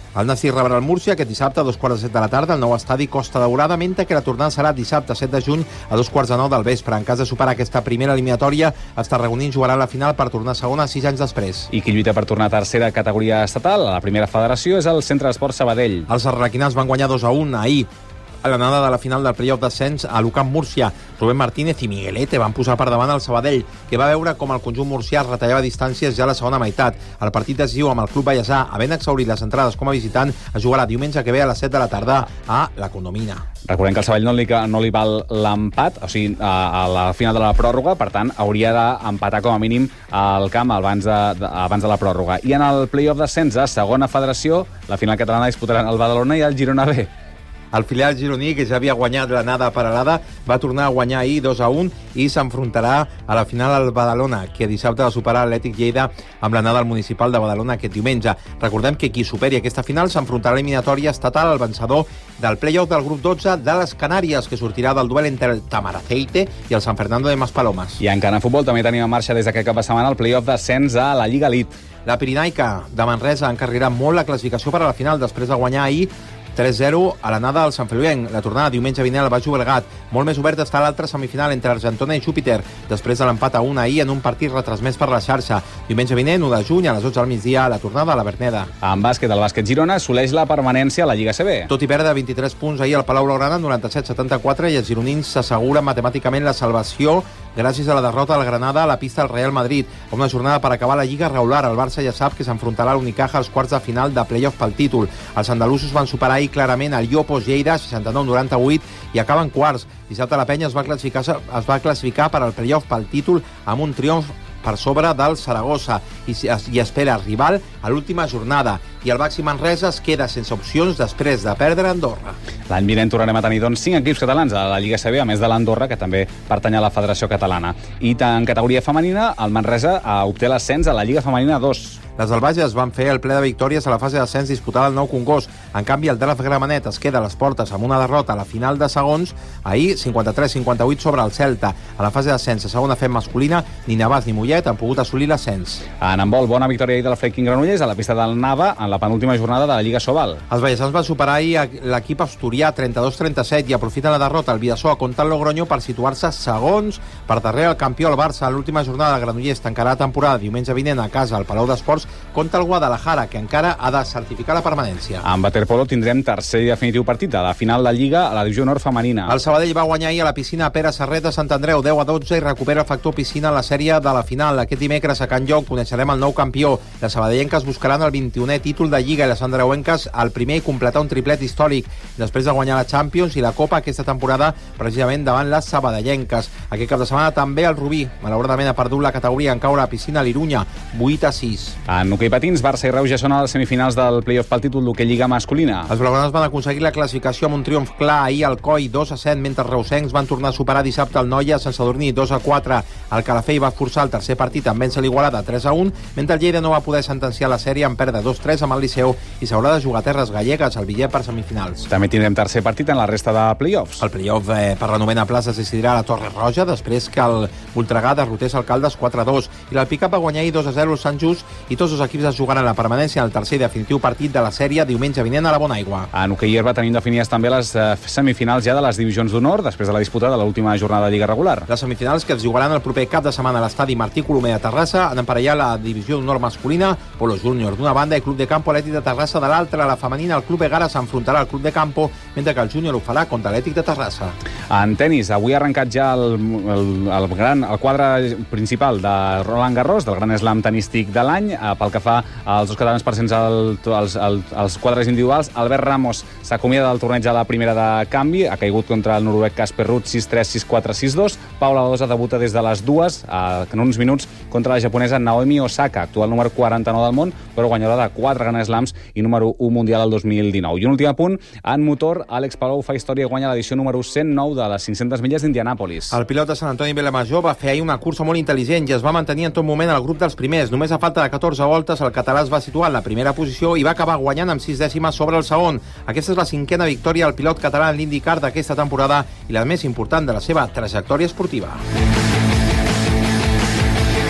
El Nastic rebrà el Múrcia aquest dissabte a dos quarts de set de la tarda al nou estadi Costa Daurada, mentre que la tornada serà dissabte set de juny a dos quarts de nou del vespre. En cas de superar aquesta primera eliminatòria, els tarragonins jugaran la final per tornar a segona sis anys després. I qui lluita per tornar a tercera categoria estatal, a la primera federació, és el Centre d'Esport Sabadell. Els arlequinats van guanyar dos a un ahir a l'anada de la final del playoff d'ascens a l'U Camp Múrcia. Rubén Martínez i Miguelete van posar per davant el Sabadell, que va veure com el conjunt murcià retallava distàncies ja a la segona meitat. El partit decisiu amb el club ballesà, havent exhaurit les entrades com a visitant, es jugarà diumenge que ve a les set de la tarda a la Condomina. Recordem que al Sabadell no li, no li val l'empat, o sigui, a, a la final de la pròrroga, per tant, hauria d'empatar com a mínim al camp abans de, de, abans de la pròrroga. I en el playoff d'ascens a segona federació, la final catalana disputaran el Badalona i el Girona B. El filial gironí, que ja havia guanyat l'anada paral·lada, va tornar a guanyar ahir dos a un i s'enfrontarà a la final al Badalona, que dissabte va superar l'Atlètic Lleida amb l'anada al municipal de Badalona aquest diumenge. Recordem que qui superi aquesta final s'enfrontarà a l'eliminatòria estatal al vencedor del play-off del grup dotze de les Canàries, que sortirà del duel entre el Tamaraceite i el San Fernando de Maspalomas. I encara en futbol també tenim en marxa des d'aquest cap de setmana el play-off d'ascens a la Lliga Elite. La Pirinaica de Manresa encarrirà molt la classificació per a la final després de guanyar ahir tres zero a l'anada al Sant Feliuenc. La tornada diumenge vinent al Baix Llobregat. Molt més obert està l'altra semifinal entre Argentona i Júpiter, després de l'empat a un ahir en un partit retransmès per la xarxa. Diumenge vinent, u de juny, a les dotze del migdia, la tornada a la Verneda. En bàsquet, el bàsquet Girona assoleix la permanència a la Lliga C B. Tot i perdre vint-i-tres punts ahir al Palau Blaugrana, noranta-set setanta-quatre, i els gironins s'asseguren matemàticament la salvació gràcies a la derrota del Granada a la pista del Real Madrid. A una jornada per acabar la Lliga regular, el Barça ja sap que s'enfrontarà a l'Unicaja als quarts de final de play-off pel títol. Els andalusos van superar ahir clarament el Llopos Lleida, seixanta-nou noranta-vuit, i acaben quarts. Dissabte la Penya es va classificar, es va classificar per al play-off pel títol amb un triomf per sobre del Saragossa i, i espera rival a l'última jornada. I el Baxi Manresa es queda sense opcions després de perdre Andorra. L'any vinent tornarem a tenir doncs, cinc equips catalans a la Lliga C B, a més de l'Andorra, que també pertany a la Federació Catalana. I en categoria femenina, el Manresa obté l'ascens a la Lliga Femenina dos. Les del Bages van fer el ple de victòries a la fase d'ascens disputada al Nou Congost. En canvi, el Draf Gramenet es queda a les portes amb una derrota a la final de segons, ahir cinquanta-tres cinquanta-vuit sobre el Celta. A la fase d'ascens a segona fem masculina, ni Navàs ni Mollet han pogut assolir l'ascens. En handbol, bona victòria ahir del Freiking Granollers a la pista del Nava en la penúltima jornada de la Lliga Sobal. Els ballesans van superar ahir l'equip asturià trenta-dos trenta-set i aprofiten la derrota al Vidasoa contra el Logroño per situar-se segons per darrere el campió, el Barça. A l'última jornada de Granollers tancarà la temporada diumenge vinent a casa al Palau d'Esports contra el Guadalajara, que encara ha de certificar la permanència. En waterpolo tindrem tercer i definitiu partit de la final de Lliga a la divisió nord femenina. El Sabadell va guanyar ahir a la piscina Pere Serret de Sant Andreu deu a dotze i recupera el factor piscina a la sèrie de la final. Aquest dimecres a Can Lloc coneixerem el nou campió. Les sabadellenques buscaran el vint-i-unè títol de Lliga i les andreuenques el primer i completar un triplet històric després de guanyar la Champions i la Copa aquesta temporada precisament davant les sabadellenques. Aquest cap de setmana també el Rubí malauradament ha perdut la categoria en caure a la piscina a l'Irunya vuit a sis. En hoquei patins, Barça i Reus ja són a les semifinals del play-off pel títol d'hoquei Lliga masculina. Els blaugranes van aconseguir la classificació amb un triomf clar ahir al Coi dos a set, mentre els reusencs van tornar a superar dissabte el Noia sense dormir dos a quatre. El Calafell va forçar el tercer partit amb vèncer l'Igualada tres a un, mentre el Lleida no va poder sentenciar la sèrie en perdre dos tres amb el Liceu i s'haurà de jugar a terres gallegues al bitllet per semifinals. També tindrem tercer partit en la resta de play-offs. El play-off eh, per la novena plaça es decidirà a la Torre Roja després que el Voltregà derrotés Alcaldes quatre a dos i l'Alpicat va guanyar ahir dos a zero al Sant Just i tots els equips es jugaran la permanència en el tercer i definitiu partit de la sèrie diumenge vinent a la Bonaigua. En hoquei herba tenim definides també les eh, semifinals ja de les divisions d'honor després de la disputa de l'última jornada de Lliga regular. Les semifinals que es jugaran el proper cap de setmana a l'estadi Martí Colomer de Terrassa han emparellat la divisió d'honor masculina, Polo Júnior d'una banda i Club de Campo Atlètic de Terrassa de l'altra. La femenina, el Club Egara s'enfrontarà al Club de Campo, mentre que el júnior ho farà contra l'Atlètic de Terrassa. En tenis, avui ha arrencat ja el, el, el, gran, el quadre principal de Roland Garros, del gran slam tenístic de l'any. Pel que fa als dos catalans presents al, als, als, als quadres individuals, Albert Ramos s'acomiada del torneig a la primera de canvi, ha caigut contra el noruec Casper Ruud sis tres, sis quatre, sis dos. Paula Badosa debuta des de les dues, en uns minuts, contra la japonesa Naomi Osaka, actual número quaranta-nou del món, però guanyadora de quatre Grand Slams i número u mundial el dos mil dinou. I un últim apunt, en motor, Àlex Palou fa història i guanya l'edició número cent nou de les cinc-centes milles d'Indianàpolis. El pilot de Sant Antoni Vilamajor va fer ahir una cursa molt intel·ligent i es va mantenir en tot moment al grup dels primers. Només a falta de catorze voltes, el català es va situar en la primera posició i va acabar guanyant amb sis dècimes sobre el segon. Aquesta és la cinquena victòria del pilot català en l'IndyCar d'aquesta temporada i la més important de la seva trajectòria esportiva.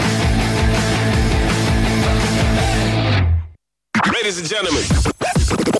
Ladies and gentlemen.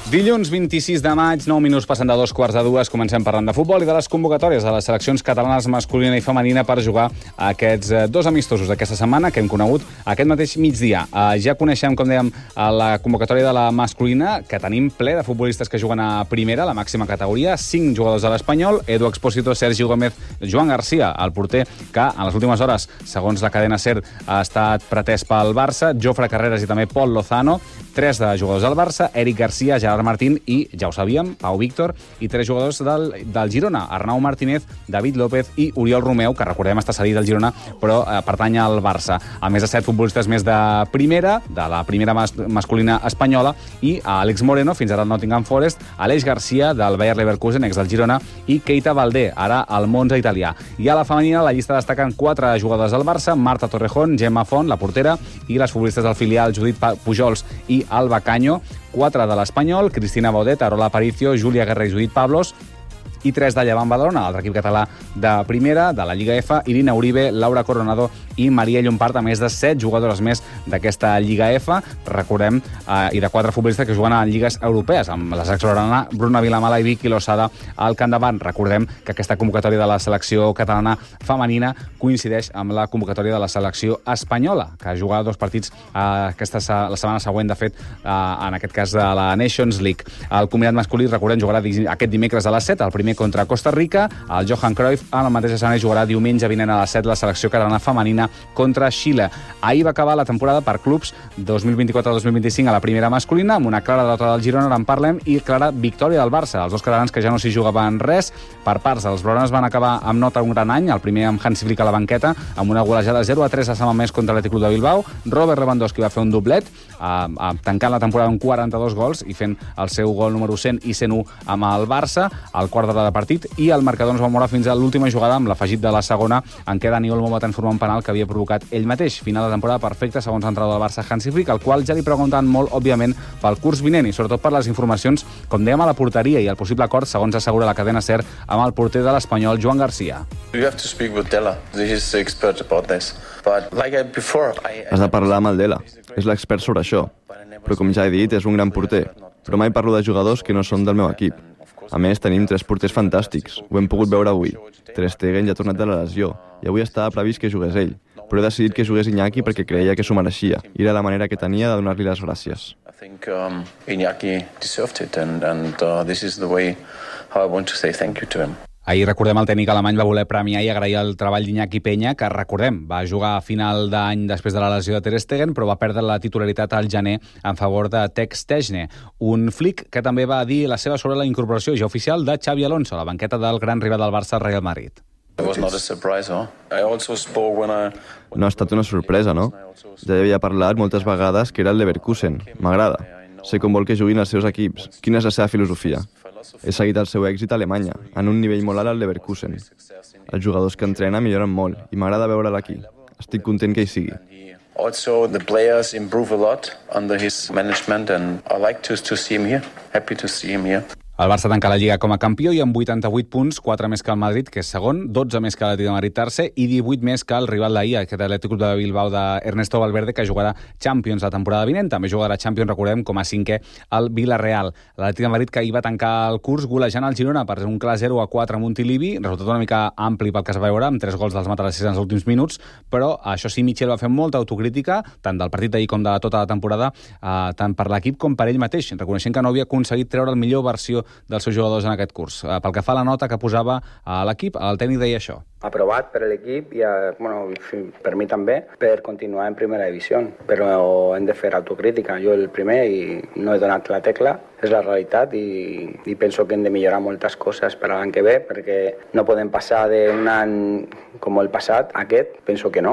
Dilluns vint-i-sis de maig, nou minuts passant de dos quarts de dues, comencem parlant de futbol i de les convocatòries de les seleccions catalanes masculina i femenina per jugar aquests dos amistosos d'aquesta setmana que hem conegut aquest mateix migdia. Ja coneixem, com dèiem, la convocatòria de la masculina, que tenim ple de futbolistes que juguen a primera, la màxima categoria, cinc jugadors de l'Espanyol, Edu Expósito, Sergi Gómez, Joan Garcia, el porter, que en les últimes hores, segons la cadena SER, ha estat pretès pel Barça, Jofre Carreras i també Pol Lozano, tres de jugadors del Barça, Eric Garcia, Gerard Martín i, ja ho sabíem, Pau Víctor, i tres jugadors del, del Girona, Arnau Martínez, David López i Oriol Romeu, que recordem està cedit del Girona, però eh, pertany al Barça. A més de set futbolistes més de primera, de la primera mas masculina espanyola, i Àlex Moreno, fins ara al Nottingham Forest, Aleix Garcia, del Bayer Leverkusen, ex del Girona, i Keita Valdé, ara al Monza italià. I a la femenina, la llista destaquen quatre jugadors del Barça, Marta Torrejón, Gemma Font, la portera, i les futbolistes del filial Judit Pujols i Alba Caño, quatre de l'Espanyol, Cristina Baudet, Arola Aparicio, Júlia Guerra i Judit Pablos, i tres de Llevant Badalona, l'altre equip català de primera, de la Lliga F, Irina Uribe, Laura Coronado i Maria Llompart, a més de set jugadores més d'aquesta Lliga F, recordem, eh, i de quatre futbolistes que juguen a lligues europees, amb la selecció catalana, Bruna Vilamala i Vicky Losada al capdavant. Recordem que aquesta convocatòria de la selecció catalana femenina coincideix amb la convocatòria de la selecció espanyola, que jugarà dos partits eh, aquesta, la setmana següent, de fet, eh, en aquest cas de la Nations League. El combinat masculí, recordem, jugarà aquest dimecres a les set, el primer contra Costa Rica, el Johan Cruyff en el mateix escenari jugarà diumenge vinent a les set la selecció catalana femenina contra Xile. Ahir va acabar la temporada per clubs dos mil vint-i-quatre dos mil vint-i-cinc a la primera masculina, amb una clara derrota del Girona, ara en parlem, i clara victòria del Barça. Els dos catalans que ja no s'hi jugaven res. Per parts, els blaugranes van acabar amb nota un gran any, el primer amb Hansi Flick a la banqueta, amb una golejada zero a tres a San Mamés contra l'Atlètic Club de Bilbao. Robert Lewandowski va fer un doblet, eh, tancant la temporada amb quaranta-dos gols i fent el seu gol número cent i cent u amb el Barça, al quart de partit, i el marcador ens va moure fins a l'última jugada amb l'afegit de la segona, en què Dani Olmo va transformar un penal que havia provocat ell mateix. Final de temporada perfecta, segons l'entrenador del Barça, Hansi Flick, al qual ja li preguntant molt, òbviament, pel curs vinent i sobretot per les informacions, com dèiem, a la porteria i el possible acord, segons assegura la cadena SER, amb el porter de l'Espanyol, Joan Garcia. You have to speak with Della. He is expert about this. But like I before, I... Has de parlar amb el Della. És l'expert sobre això. Però com ja he dit, és un gran porter. Però mai parlo de jugadors que no són del meu equip. A més, tenim tres porters fantàstics. Ho hem pogut veure avui. Ter Stegen ja ha tornat de la lesió, i avui estava previst que jugués ell. Però he decidit que jugués Iñaki perquè creia que s'ho mereixia, i era la manera que tenia de donar-li les gràcies. I think um, Iñaki deserved it, and, and uh, this is the way how I want to say thank you to him. Ahir, recordem, el tècnic alemany va voler premiar i agrair el treball d'Iñaki Peña, que, recordem, va jugar a final d'any després de la lesió de Ter Stegen, però va perdre la titularitat al gener en favor de Ter Stegen. Un Flick que també va dir la seva sobre la incorporació ja oficial de Xavi Alonso, a la banqueta del gran rival del Barça, Real Madrid. It was not a surprise, huh? I also spoke when I... No ha estat una sorpresa, no? Ja havia parlat moltes vegades que era el Leverkusen. M'agrada. Sé com vol que juguin els seus equips. Quina és la seva filosofia? He seguit el seu èxit a Alemanya, en un nivell molt alt al Leverkusen. Els jugadors que entrena milloren molt i m'agrada veure'l aquí. Estic content que hi sigui. Also, the players improve a lot under his management, and I like to, to see him here. Happy to see him here. El Barça tanca la Lliga com a campió i amb vuitanta-vuit punts, quatre més que el Madrid, que és segon, dotze més que l'Atlètic de Madrid tercer i divuit més que el rival d'ahir, aquest Atlètic Club de Bilbao d'Ernesto Valverde, que jugarà Champions la temporada vinent. També jugarà Champions, recordem, com a cinquè el Villarreal. L'Atlètic de Madrid, que ahir va tancar el curs golejant el Girona per un clar zero a quatre a Montilivi, resultat una mica ampli pel que es va veure, amb tres gols dels matalasses en els últims minuts, però això sí, Michel va fer molta autocrítica, tant del partit d'ahir com de tota la temporada, eh, tant per l'equip com per ell mateix, reconeixent que no havia aconseguit treure la millor versió dels seus jugadors en aquest curs. Pel que fa a la nota que posava a l'equip, el tècnic deia això. Aprovat per l'equip i bueno, per mi també per continuar en primera divisió, però hem de fer autocrítica. Jo el primer i no he donat la tecla, és la realitat i, i penso que hem de millorar moltes coses per a l'any que ve perquè no podem passar d'un any com el passat a aquest, penso que no,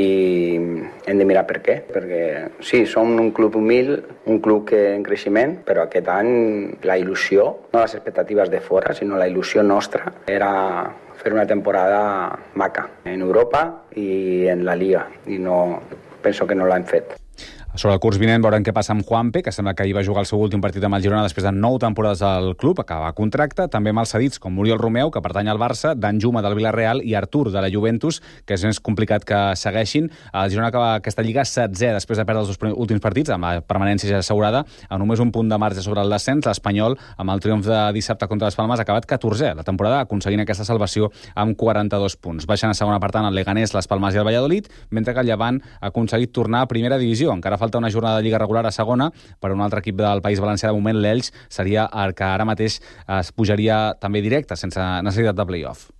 i hem de mirar per què, perquè sí, som un club humil, un club que en creixement, però aquest any la il·lusió, no les expectatives de fora, sinó la il·lusió nostra era fer una temporada maca en Europa i en la Liga, i no, penso que no l'hem fet. Sobre el curs vinent veurem què passa amb Juanpe, que sembla que ahir va jugar el seu últim partit amb el Girona després de nou temporades al club, acaba contracte, també amb els cedits com Oriol Romeu, que pertany al Barça, Dan Juma del Villarreal i Artur de la Juventus, que és més complicat que segueixin. El Girona acaba aquesta lliga setzè després de perdre els dos últims partits, amb la permanència ja assegurada, a només un punt de marge sobre el descens. L'Espanyol, amb el triomf de dissabte contra les Palmes, ha acabat catorzè la temporada, aconseguint aquesta salvació amb quaranta-dos punts. Baixen a segona, per tant, el Leganés, les Palmes i el Valladolid, mentre que el Llevant ha aconseguit tornar a primera divisió. Encara falta una jornada de lliga regular a segona, per un altre equip del País Valencià. De moment, l'Elx seria el que ara mateix es pujaria també directe, sense necessitat de play-off.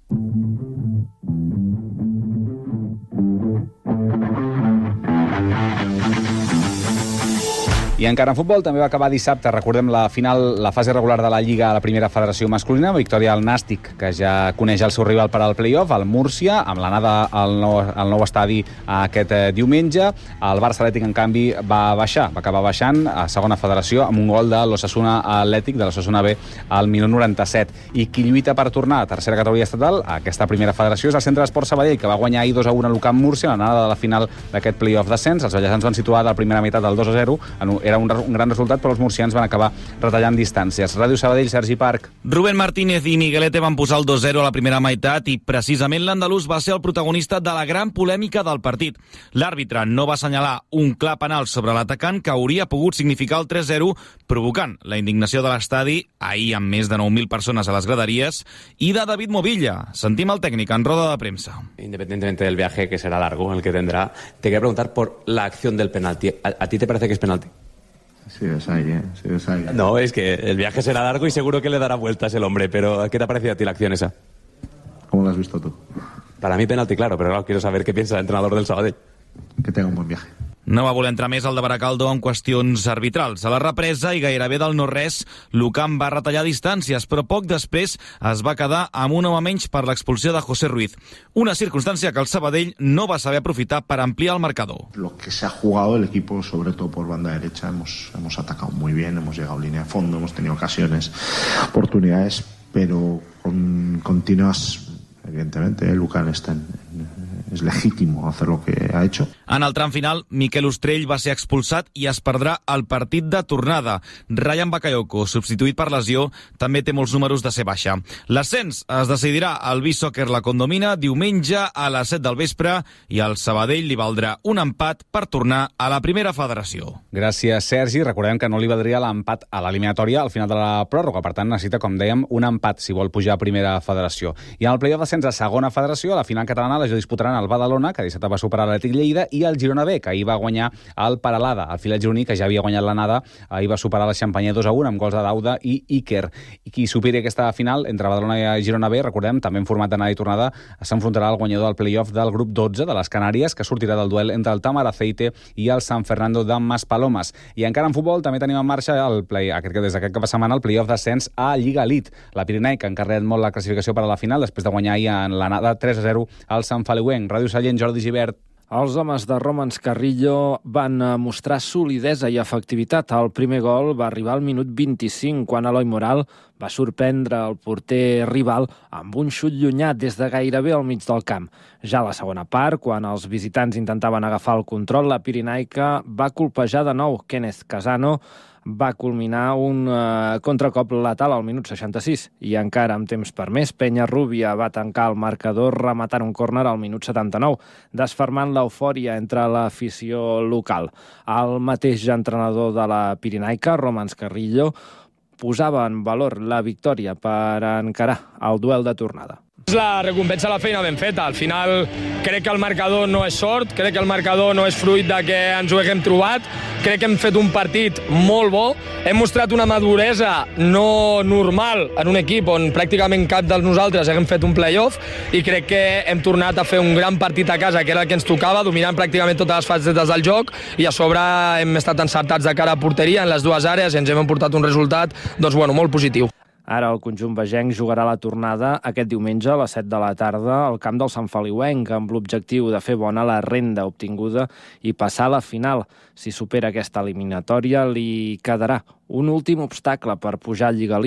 I encara en futbol també va acabar dissabte, recordem la final, la fase regular de la Lliga a la primera federació masculina, victòria al Nàstic, que ja coneix el seu rival per al play-off, el Múrcia, amb l'anada al nou, al nou estadi aquest eh, diumenge. El Barça Atlètic, en canvi, va baixar, va acabar baixant a segona federació amb un gol de l'Osasuna Atlètic, de l'Osasuna B, al minut noranta-set. I qui lluita per tornar a tercera categoria estatal, a aquesta primera federació, és el Centre d'Esport Sabadell, que va guanyar ahir dos a u al Camp Múrcia, l'anada de la final d'aquest play-off descens. Els ballesans van situar de la primera meitat del dos a zero, en era un, un gran resultat, però els murcians van acabar retallant distàncies. Ràdio Sabadell, Sergi Parc. Rubén Martínez i Miguelete van posar el dos zero a la primera meitat i precisament l'andalús va ser el protagonista de la gran polèmica del partit. L'àrbitre no va assenyalar un clar penal sobre l'atacant que hauria pogut significar el tres zero, provocant la indignació de l'estadi, ahir amb més de nou mil persones a les graderies, i de David Movilla. Sentim el tècnic en roda de premsa. Independientemente del viaje, que será largo, el que tendrá, te quería preguntar por la acción del penalti. ¿A, a ti te parece que es penalti? Sí, es ahí, ¿eh? Sí, es ahí. No, es que el viaje será largo y seguro que le dará vueltas el hombre, pero ¿qué te ha parecido a ti la acción esa? ¿Cómo lo has visto tú? Para mí penalti, claro, pero claro, quiero saber qué piensa el entrenador del Sabadell. Que tenga un buen viaje. No va voler entrar més al de Baracaldo en qüestions arbitrals. A la represa i gairebé del no-res, l'Ucamp va retallar distàncies, però poc després es va quedar amb un home menys per l'expulsió de José Ruiz. Una circumstància que el Sabadell no va saber aprofitar per ampliar el marcador. Lo que se ha jugado el equipo, sobre todo por banda derecha, hemos, hemos atacado muy bien, hemos llegado línea de fondo, hemos tenido ocasiones, oportunidades, pero con continuas, evidentemente, el Lucan está en, en és legítimo hacer lo que ha hecho. En el tram final, Miquel Ostrell va ser expulsat i es perdrà el partit de tornada. Ryan Bakayoko, substituït per lesió, també té molts números de ser baixa. L'ascens es decidirà al B-Soccer La Condomina diumenge a les set del vespre i al Sabadell li valdrà un empat per tornar a la primera federació. Gràcies, Sergi. Recordem que no li valdria l'empat a l'eliminatòria al final de la pròrroga. Per tant, necessita, com dèiem, un empat si vol pujar a primera federació. I en el play-off d'ascens a segona federació, a la final catalana, la disputaran el Badalona, que dissabte va superar l'Atlètic Lleida, i el Girona B, que ahir va guanyar el Paralada. El filet gironí, que ja havia guanyat l'anada, ahir va superar la Xampanyà dos a un amb gols de Dauda i Iker. I qui superi aquesta final entre Badalona i Girona B, recordem, també en format d'anada i tornada, s'enfrontarà al guanyador del play-off del grup dotze de les Canàries, que sortirà del duel entre el Tamar Aceite i el San Fernando de Maspalomas. I encara en futbol també tenim en marxa el play, aquest, des d'aquest cap de setmana el play-off d'ascens a Lliga Elite. La Pirinaica ha encarregat molt la classificació per a la final, després de guanyar ahir en l'anada tres a zero al Sant Feliuenc. Ràdio Sallent, Jordi Gibert. Els homes de Romans Carrillo van mostrar solidesa i efectivitat. El primer gol va arribar al minut vint-i-cinc, quan Eloi Moral va sorprendre el porter rival amb un xut llunyà des de gairebé al mig del camp. Ja a la segona part, quan els visitants intentaven agafar el control, la Pirinaica va colpejar de nou. Kenneth Casano va culminar un eh, contracop letal al minut seixanta-sis i encara amb temps per més, Penyarrúbia va tancar el marcador rematant un córner al minut setanta-nou, desfermant l'eufòria entre l'afició local. El mateix entrenador de la Pirinaica, Romans Carrillo, posava en valor la victòria per encarar el duel de tornada. És la recompensa de la feina ben feta. Al final crec que el marcador no és sort, crec que el marcador no és fruit de que ens ho haguem trobat, crec que hem fet un partit molt bo, hem mostrat una maduresa no normal en un equip on pràcticament cap de nosaltres haguem fet un play-off i crec que hem tornat a fer un gran partit a casa, que era el que ens tocava, dominant pràcticament totes les facetes del joc i a sobre hem estat encertats de cara a porteria en les dues àrees i ens hem emportat un resultat doncs, bueno, molt positiu. Ara el conjunt begenc jugarà la tornada aquest diumenge a les set de la tarda al camp del Sant Feliuenc amb l'objectiu de fer bona la renda obtinguda i passar a la final. Si supera aquesta eliminatòria li quedarà un últim obstacle per pujar a Lliga Elite.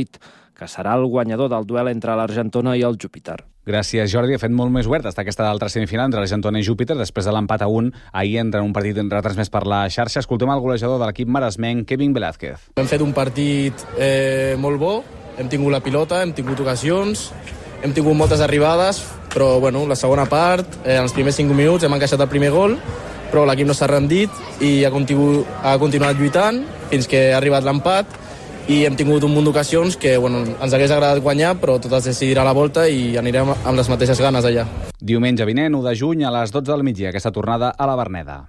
que serà el guanyador del duel entre l'Argentona i el Júpiter. Gràcies, Jordi. Ha fet molt més obert està aquesta altra semifinal entre l'Argentona i Júpiter després de l'empat a un ahir entre un partit retransmès per la xarxa. Escoltem el golejador de l'equip maresmenc, Kevin Velázquez. Hem fet un partit eh, molt bo, hem tingut la pilota, hem tingut ocasions, hem tingut moltes arribades, però bueno, la segona part, eh, en els primers cinc minuts hem encaixat el primer gol, però l'equip no s'ha rendit i ha, continu ha continuat lluitant fins que ha arribat l'empat i hem tingut un munt d'ocasions que bueno, ens hagués agradat guanyar, però tot es decidirà a la volta i anirem amb les mateixes ganes allà. Diumenge vinent, u de juny, a les dotze del migdia, aquesta tornada a la Verneda.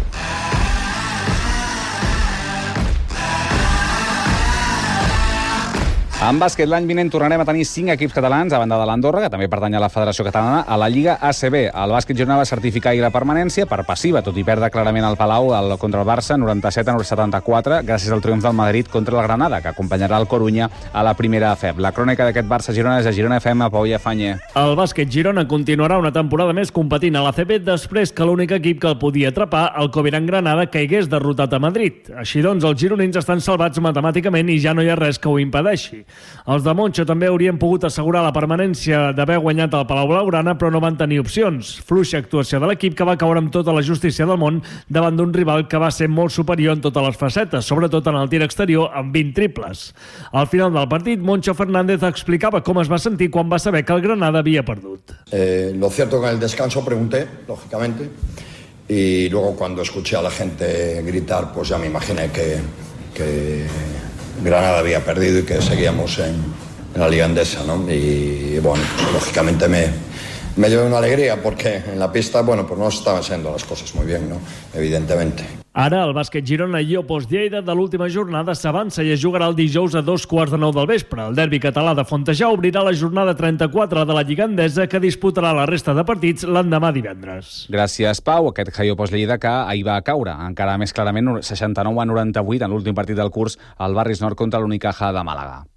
En bàsquet, l'any vinent tornarem a tenir cinc equips catalans, a banda de l'Andorra, que també pertany a la Federació Catalana, a la Lliga A C B. El bàsquet Girona va certificar ahir la permanència per passiva, tot i perdre clarament el Palau el, contra el Barça, noranta-set a setanta-quatre, gràcies al triomf del Madrid contra el Granada, que acompanyarà el Corunya a la primera F E B. La crònica d'aquest Barça-Girona és a Girona F M, Pau Llafanye. El bàsquet Girona continuarà una temporada més competint a l'A C B després que l'únic equip que el podia atrapar, el Covirán Granada, caigués derrotat a Madrid. Així doncs, els gironins estan salvats matemàticament i ja no hi ha res que ho impedeixi. Els de Moncho també haurien pogut assegurar la permanència d'haver guanyat el Palau Blaugrana, però no van tenir opcions. Fluixa actuació de l'equip que va caure amb tota la justícia del món davant d'un rival que va ser molt superior en totes les facetes, sobretot en el tir exterior amb vint triples. Al final del partit, Moncho Fernández explicava com es va sentir quan va saber que el Granada havia perdut. Eh, lo cierto que en el descanso pregunté, lógicamente, y luego cuando escuché a la gente gritar, pues ya me imaginé que... que... Granada había perdido y que seguíamos en, en la Liga Endesa, ¿no? Y bueno, pues, lógicamente me, me dio una alegría porque en la pista, bueno, pues no estaban siendo las cosas muy bien, ¿no? Evidentemente. Ara el bàsquet Girona i Opos Lleida de l'última jornada s'avança i es jugarà el dijous a dos quarts de nou del vespre. El derbi català de Fontejau obrirà la jornada trenta-quatre de la Lliga Endesa, que disputarà la resta de partits l'endemà divendres. Gràcies, Pau. Aquest Jai Opos Lleida que ahir va caure, encara més clarament, seixanta-nou a noranta-vuit en l'últim partit del curs al Barris Nord contra l'Unicaja de Màlaga.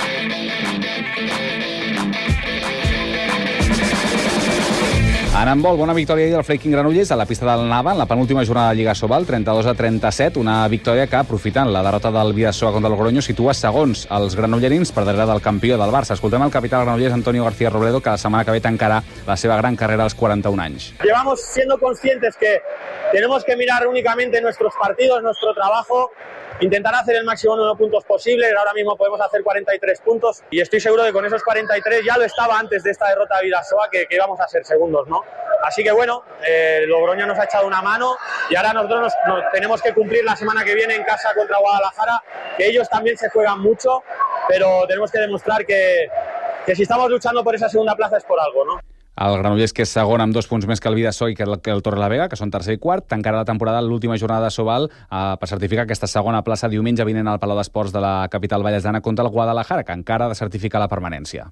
En handbol, bona victòria ahir del Flyking Granollers a la pista del Nava en la penúltima jornada de Lliga Sobal, trenta-dos a trenta-set, una victòria que, aprofitant la derrota del Bidasoa contra el Logroño, situa segons els granollerins per darrere del campió del Barça. Escoltem el capità del Granollers, Antonio García Robledo, que la setmana que ve tancarà la seva gran carrera als quaranta-un anys. Llevamos siendo conscientes que tenemos que mirar únicamente nuestros partidos, nuestro trabajo, intentar hacer el máximo número de puntos posible. Ahora mismo podemos hacer cuarenta y tres puntos y estoy seguro que con esos cuarenta y tres ya lo estaba antes de esta derrota de Bidasoa, que, que íbamos a ser segundos, ¿no? Así que bueno, eh, Logroño nos ha echado una mano y ahora nosotros nos, nos tenemos que cumplir la semana que viene en casa contra Guadalajara, que ellos también se juegan mucho, pero tenemos que demostrar que, que si estamos luchando por esa segunda plaza es por algo, ¿no? El Granollers, que és segon amb dos punts més que el Bidasoa i que el, que el Torrelavega, que són tercer i quart, tancarà la temporada l'última jornada de Sobal eh, per certificar aquesta segona plaça diumenge vinent al Palau d'Esports de la capital vallesana contra el Guadalajara, que encara ha de certificar la permanència.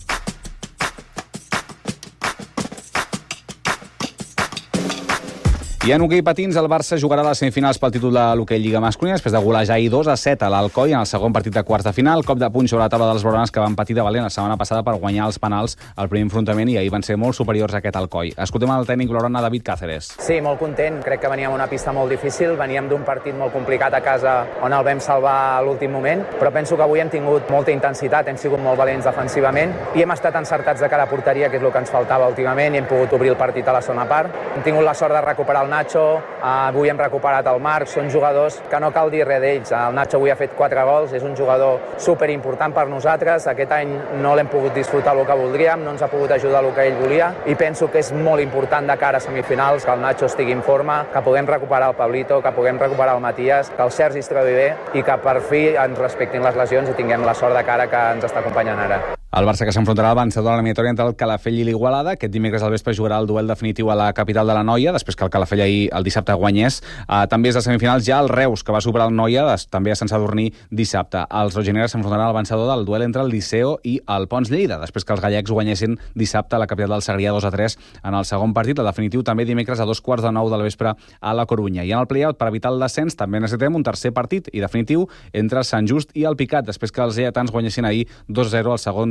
I en hoquei patins, el Barça jugarà les semifinals pel títol de l'hoquei Lliga masculina després de golejar ahir dos a set a l'Alcoi en el segon partit de quarts de final, cop de puny sobre la taula dels blaugranes que van patir de valent la setmana passada per guanyar els penals al primer enfrontament i ahir van ser molt superiors a aquest Alcoi. Escoltem el tècnic blaugrana David Cáceres. Sí, molt content. Crec que veníem una pista molt difícil, veníem d'un partit molt complicat a casa on el vam salvar a l'últim moment, però penso que avui hem tingut molta intensitat, hem sigut molt valents defensivament i hem estat encertats de cara a porteria, que és el que ens faltava últimament, i hem pogut obrir el partit a la segona part. Hem tingut la sort de recuperar el Nacho, avui hem recuperat el Marc, són jugadors que no cal dir res d'ells. El Nacho avui ha fet quatre gols, és un jugador superimportant per nosaltres. Aquest any no l'hem pogut disfrutar el que voldríem, no ens ha pogut ajudar el que ell volia i penso que és molt important de cara a semifinals que el Nacho estigui en forma, que puguem recuperar el Pablito, que puguem recuperar el Matías, que el Sergi es trobi bé i que per fi ens respectin les lesions i tinguem la sort de cara que ens està acompanyant ara. El Barça, que s'enfrontarà al vencedor a l'eliminatòria entre el Calafell i l'Igualada. Aquest dimecres al vespre jugarà el duel definitiu a la capital de la Noia, després que el Calafell ahir el dissabte guanyés. Uh, també és de semifinals ja el Reus, que va superar el Noia, també a Sant Sadurní dissabte. Els rogineres s'enfrontaran al vencedor del duel entre el Liceo i el Pons Lleida, després que els gallecs guanyessin dissabte a la capital del Segrià dos a tres en el segon partit. El definitiu també dimecres a dos quarts de nou del vespre a la Corunya. I en el play-out, per evitar el descens, també necessitem un tercer partit i definitiu entre Sant Just i el Picat, després que els lleidatans guanyessin ahir dos a zero al segon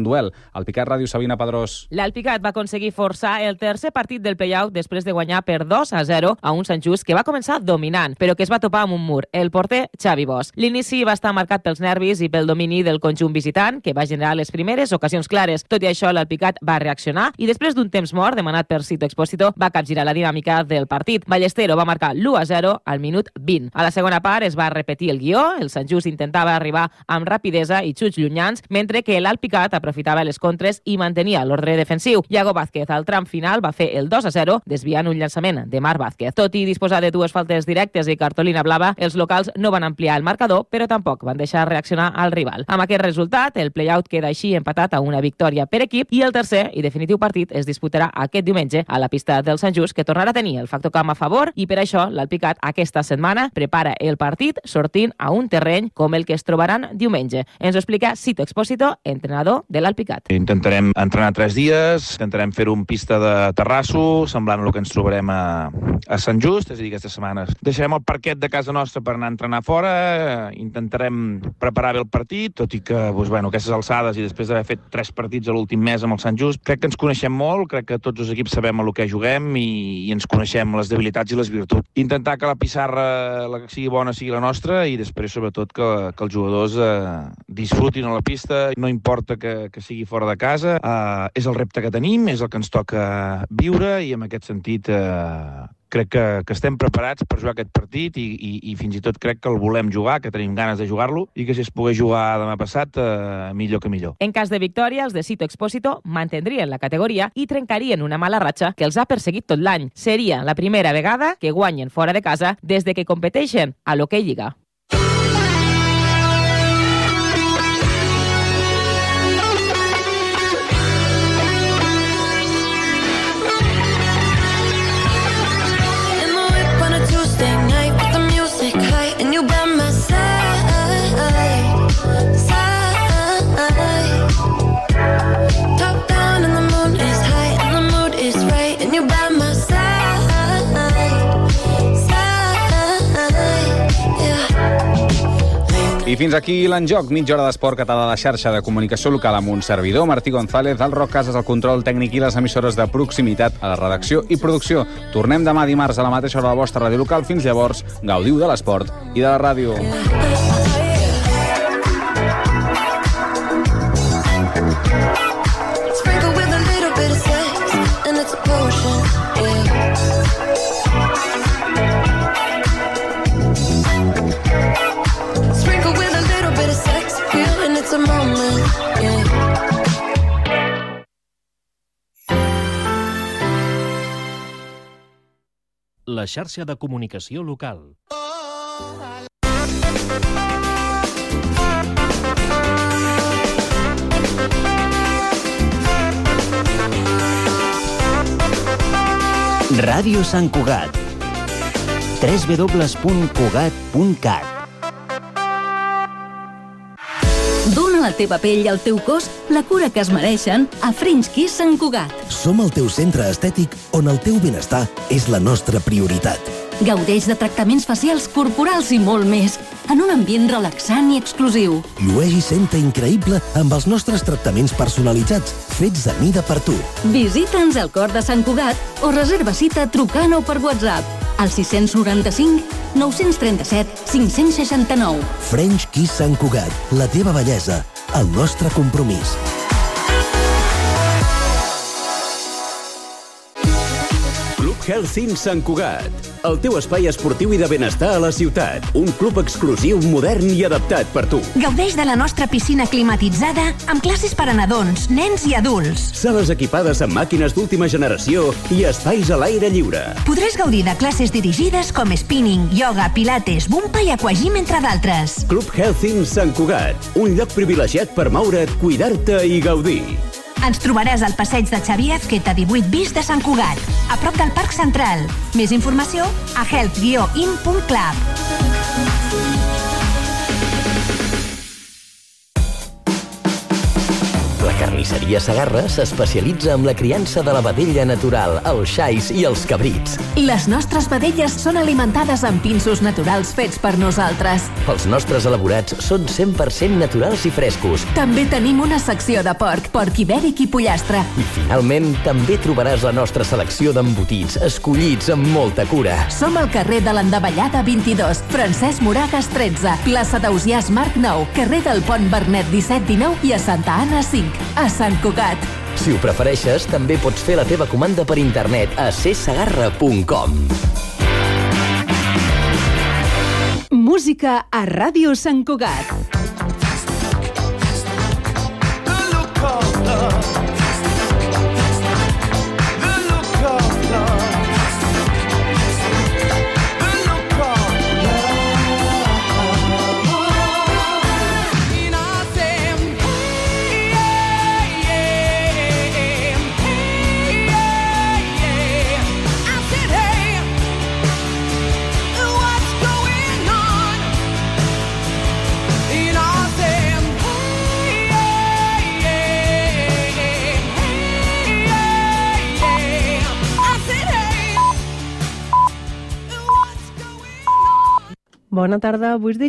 duel. Al Picat Ràdio, Sabina Pedrós. L'Alpicat va aconseguir forçar el tercer partit del play-out després de guanyar per dos a zero a un Sant Just que va començar dominant, però que es va topar amb un mur, el porter Xavi Bosch. L'inici va estar marcat pels nervis i pel domini del conjunt visitant, que va generar les primeres ocasions clares. Tot i això, l'Alpicat va reaccionar i després d'un temps mort demanat per Sito Expósito va capgirar la dinàmica del partit. Ballestero va marcar l'u a zero al minut vint. A la segona part es va repetir el guió, el Sant Just intentava arribar amb rapidesa i xuts llunyans, mentre que l'Alpicat aprofitava les contres i mantenia l'ordre defensiu. Iago Vázquez al tram final va fer el dos a zero, desviant un llançament de Marc Vázquez. Tot i disposar de dues faltes directes i cartolina blava, els locals no van ampliar el marcador, però tampoc van deixar reaccionar al rival. Amb aquest resultat, el play-out queda així empatat a una victòria per equip i el tercer i definitiu partit es disputarà aquest diumenge a la pista del Sant Just, que tornarà a tenir el factor camp a favor, i per això l'Alpicat aquesta setmana prepara el partit sortint a un terreny com el que es trobaran diumenge. Ens ho explica Sito Expósito, entrenador de l'Alpicat. Intentarem entrenar tres dies, intentarem fer-ho en pista de terrasso, semblant el que ens trobarem a, a Sant Just, és a dir, aquestes setmanes. Deixarem el parquet de casa nostra per anar a entrenar fora, intentarem preparar bé el partit, tot i que doncs, bueno, aquestes alçades i després d'haver fet tres partits a l'últim mes amb el Sant Just, crec que ens coneixem molt, crec que tots els equips sabem el que juguem i, i ens coneixem les debilitats i les virtuts. Intentar que la pissarra, la que sigui bona, sigui la nostra i després, sobretot, que, que els jugadors eh, disfrutin a la pista, no importa que, que sigui fora de casa, eh, és el repte que tenim, és el que ens toca viure i en aquest sentit eh, crec que, que estem preparats per jugar aquest partit i, i, i fins i tot crec que el volem jugar, que tenim ganes de jugar-lo i que si es pogués jugar demà passat, eh, millor que millor. En cas de victòria, els de Sito Expósito mantindrien la categoria i trencarien una mala ratxa que els ha perseguit tot l'any. Seria la primera vegada que guanyen fora de casa des de que competeixen a l'Hockey Lliga. I fins aquí l'enjoc, mitja hora d'esport català a la xarxa de comunicació local amb un servidor, Martí González, el Roc Casas, el control tècnic i les emissores de proximitat a la redacció i producció. Tornem demà dimarts a la mateixa hora a la vostra ràdio local. Fins llavors, gaudiu de l'esport i de la ràdio. La xarxa de comunicació local. Ràdio Sant Cugat. w w w punt cugat punt cat. Dóna a la teva pell i al teu cos la cura que es mereixen a French Kiss Sant Cugat. Som el teu centre estètic on el teu benestar és la nostra prioritat. Gaudeix de tractaments facials, corporals i molt més, en un ambient relaxant i exclusiu. Llueix i senta increïble amb els nostres tractaments personalitzats, fets a mida per tu. Visita'ns al cor de Sant Cugat o reserva cita trucant o per WhatsApp al sis noranta-cinc nou trenta-set cinc seixanta-nou. French Kiss Sant Cugat, la teva bellesa, el nostre compromís. Club Health Sant Cugat, el teu espai esportiu i de benestar a la ciutat. Un club exclusiu, modern i adaptat per tu. Gaudeix de la nostra piscina climatitzada amb classes per a nadons, nens i adults. Sales equipades amb màquines d'última generació i espais a l'aire lliure. Podràs gaudir de classes dirigides com spinning, yoga, pilates, bumpa i aquagym, entre d'altres. Club Health Sant Cugat, un lloc privilegiat per moure't, cuidar-te i gaudir. Ens trobaràs al passeig de Xavier Azqueta divuit bis de Sant Cugat, a prop del Parc Central. Més informació a health guió in punt club. La carnisseria Carnisseria Segarra s'especialitza en la criança de la vedella natural, els xais i els cabrits. Les nostres vedelles són alimentades amb pinsos naturals fets per nosaltres. Els nostres elaborats són cent per cent naturals i frescos. També tenim una secció de porc, porc ibèric i pollastre. I finalment, també trobaràs la nostra selecció d'embotits, escollits amb molta cura. Som al carrer de l'Endavellada vint-i-dos, Francesc Moragas tretze, plaça d'Ausiàs Marc nou, carrer del Pont Bernet disset dinou i a Santa Anna cinc, a Sant Cugat. Si ho prefereixes, també pots fer la teva comanda per internet a c segarra punt com. Música a Ràdio Sant Cugat. Bona tarda, avui és dilluns.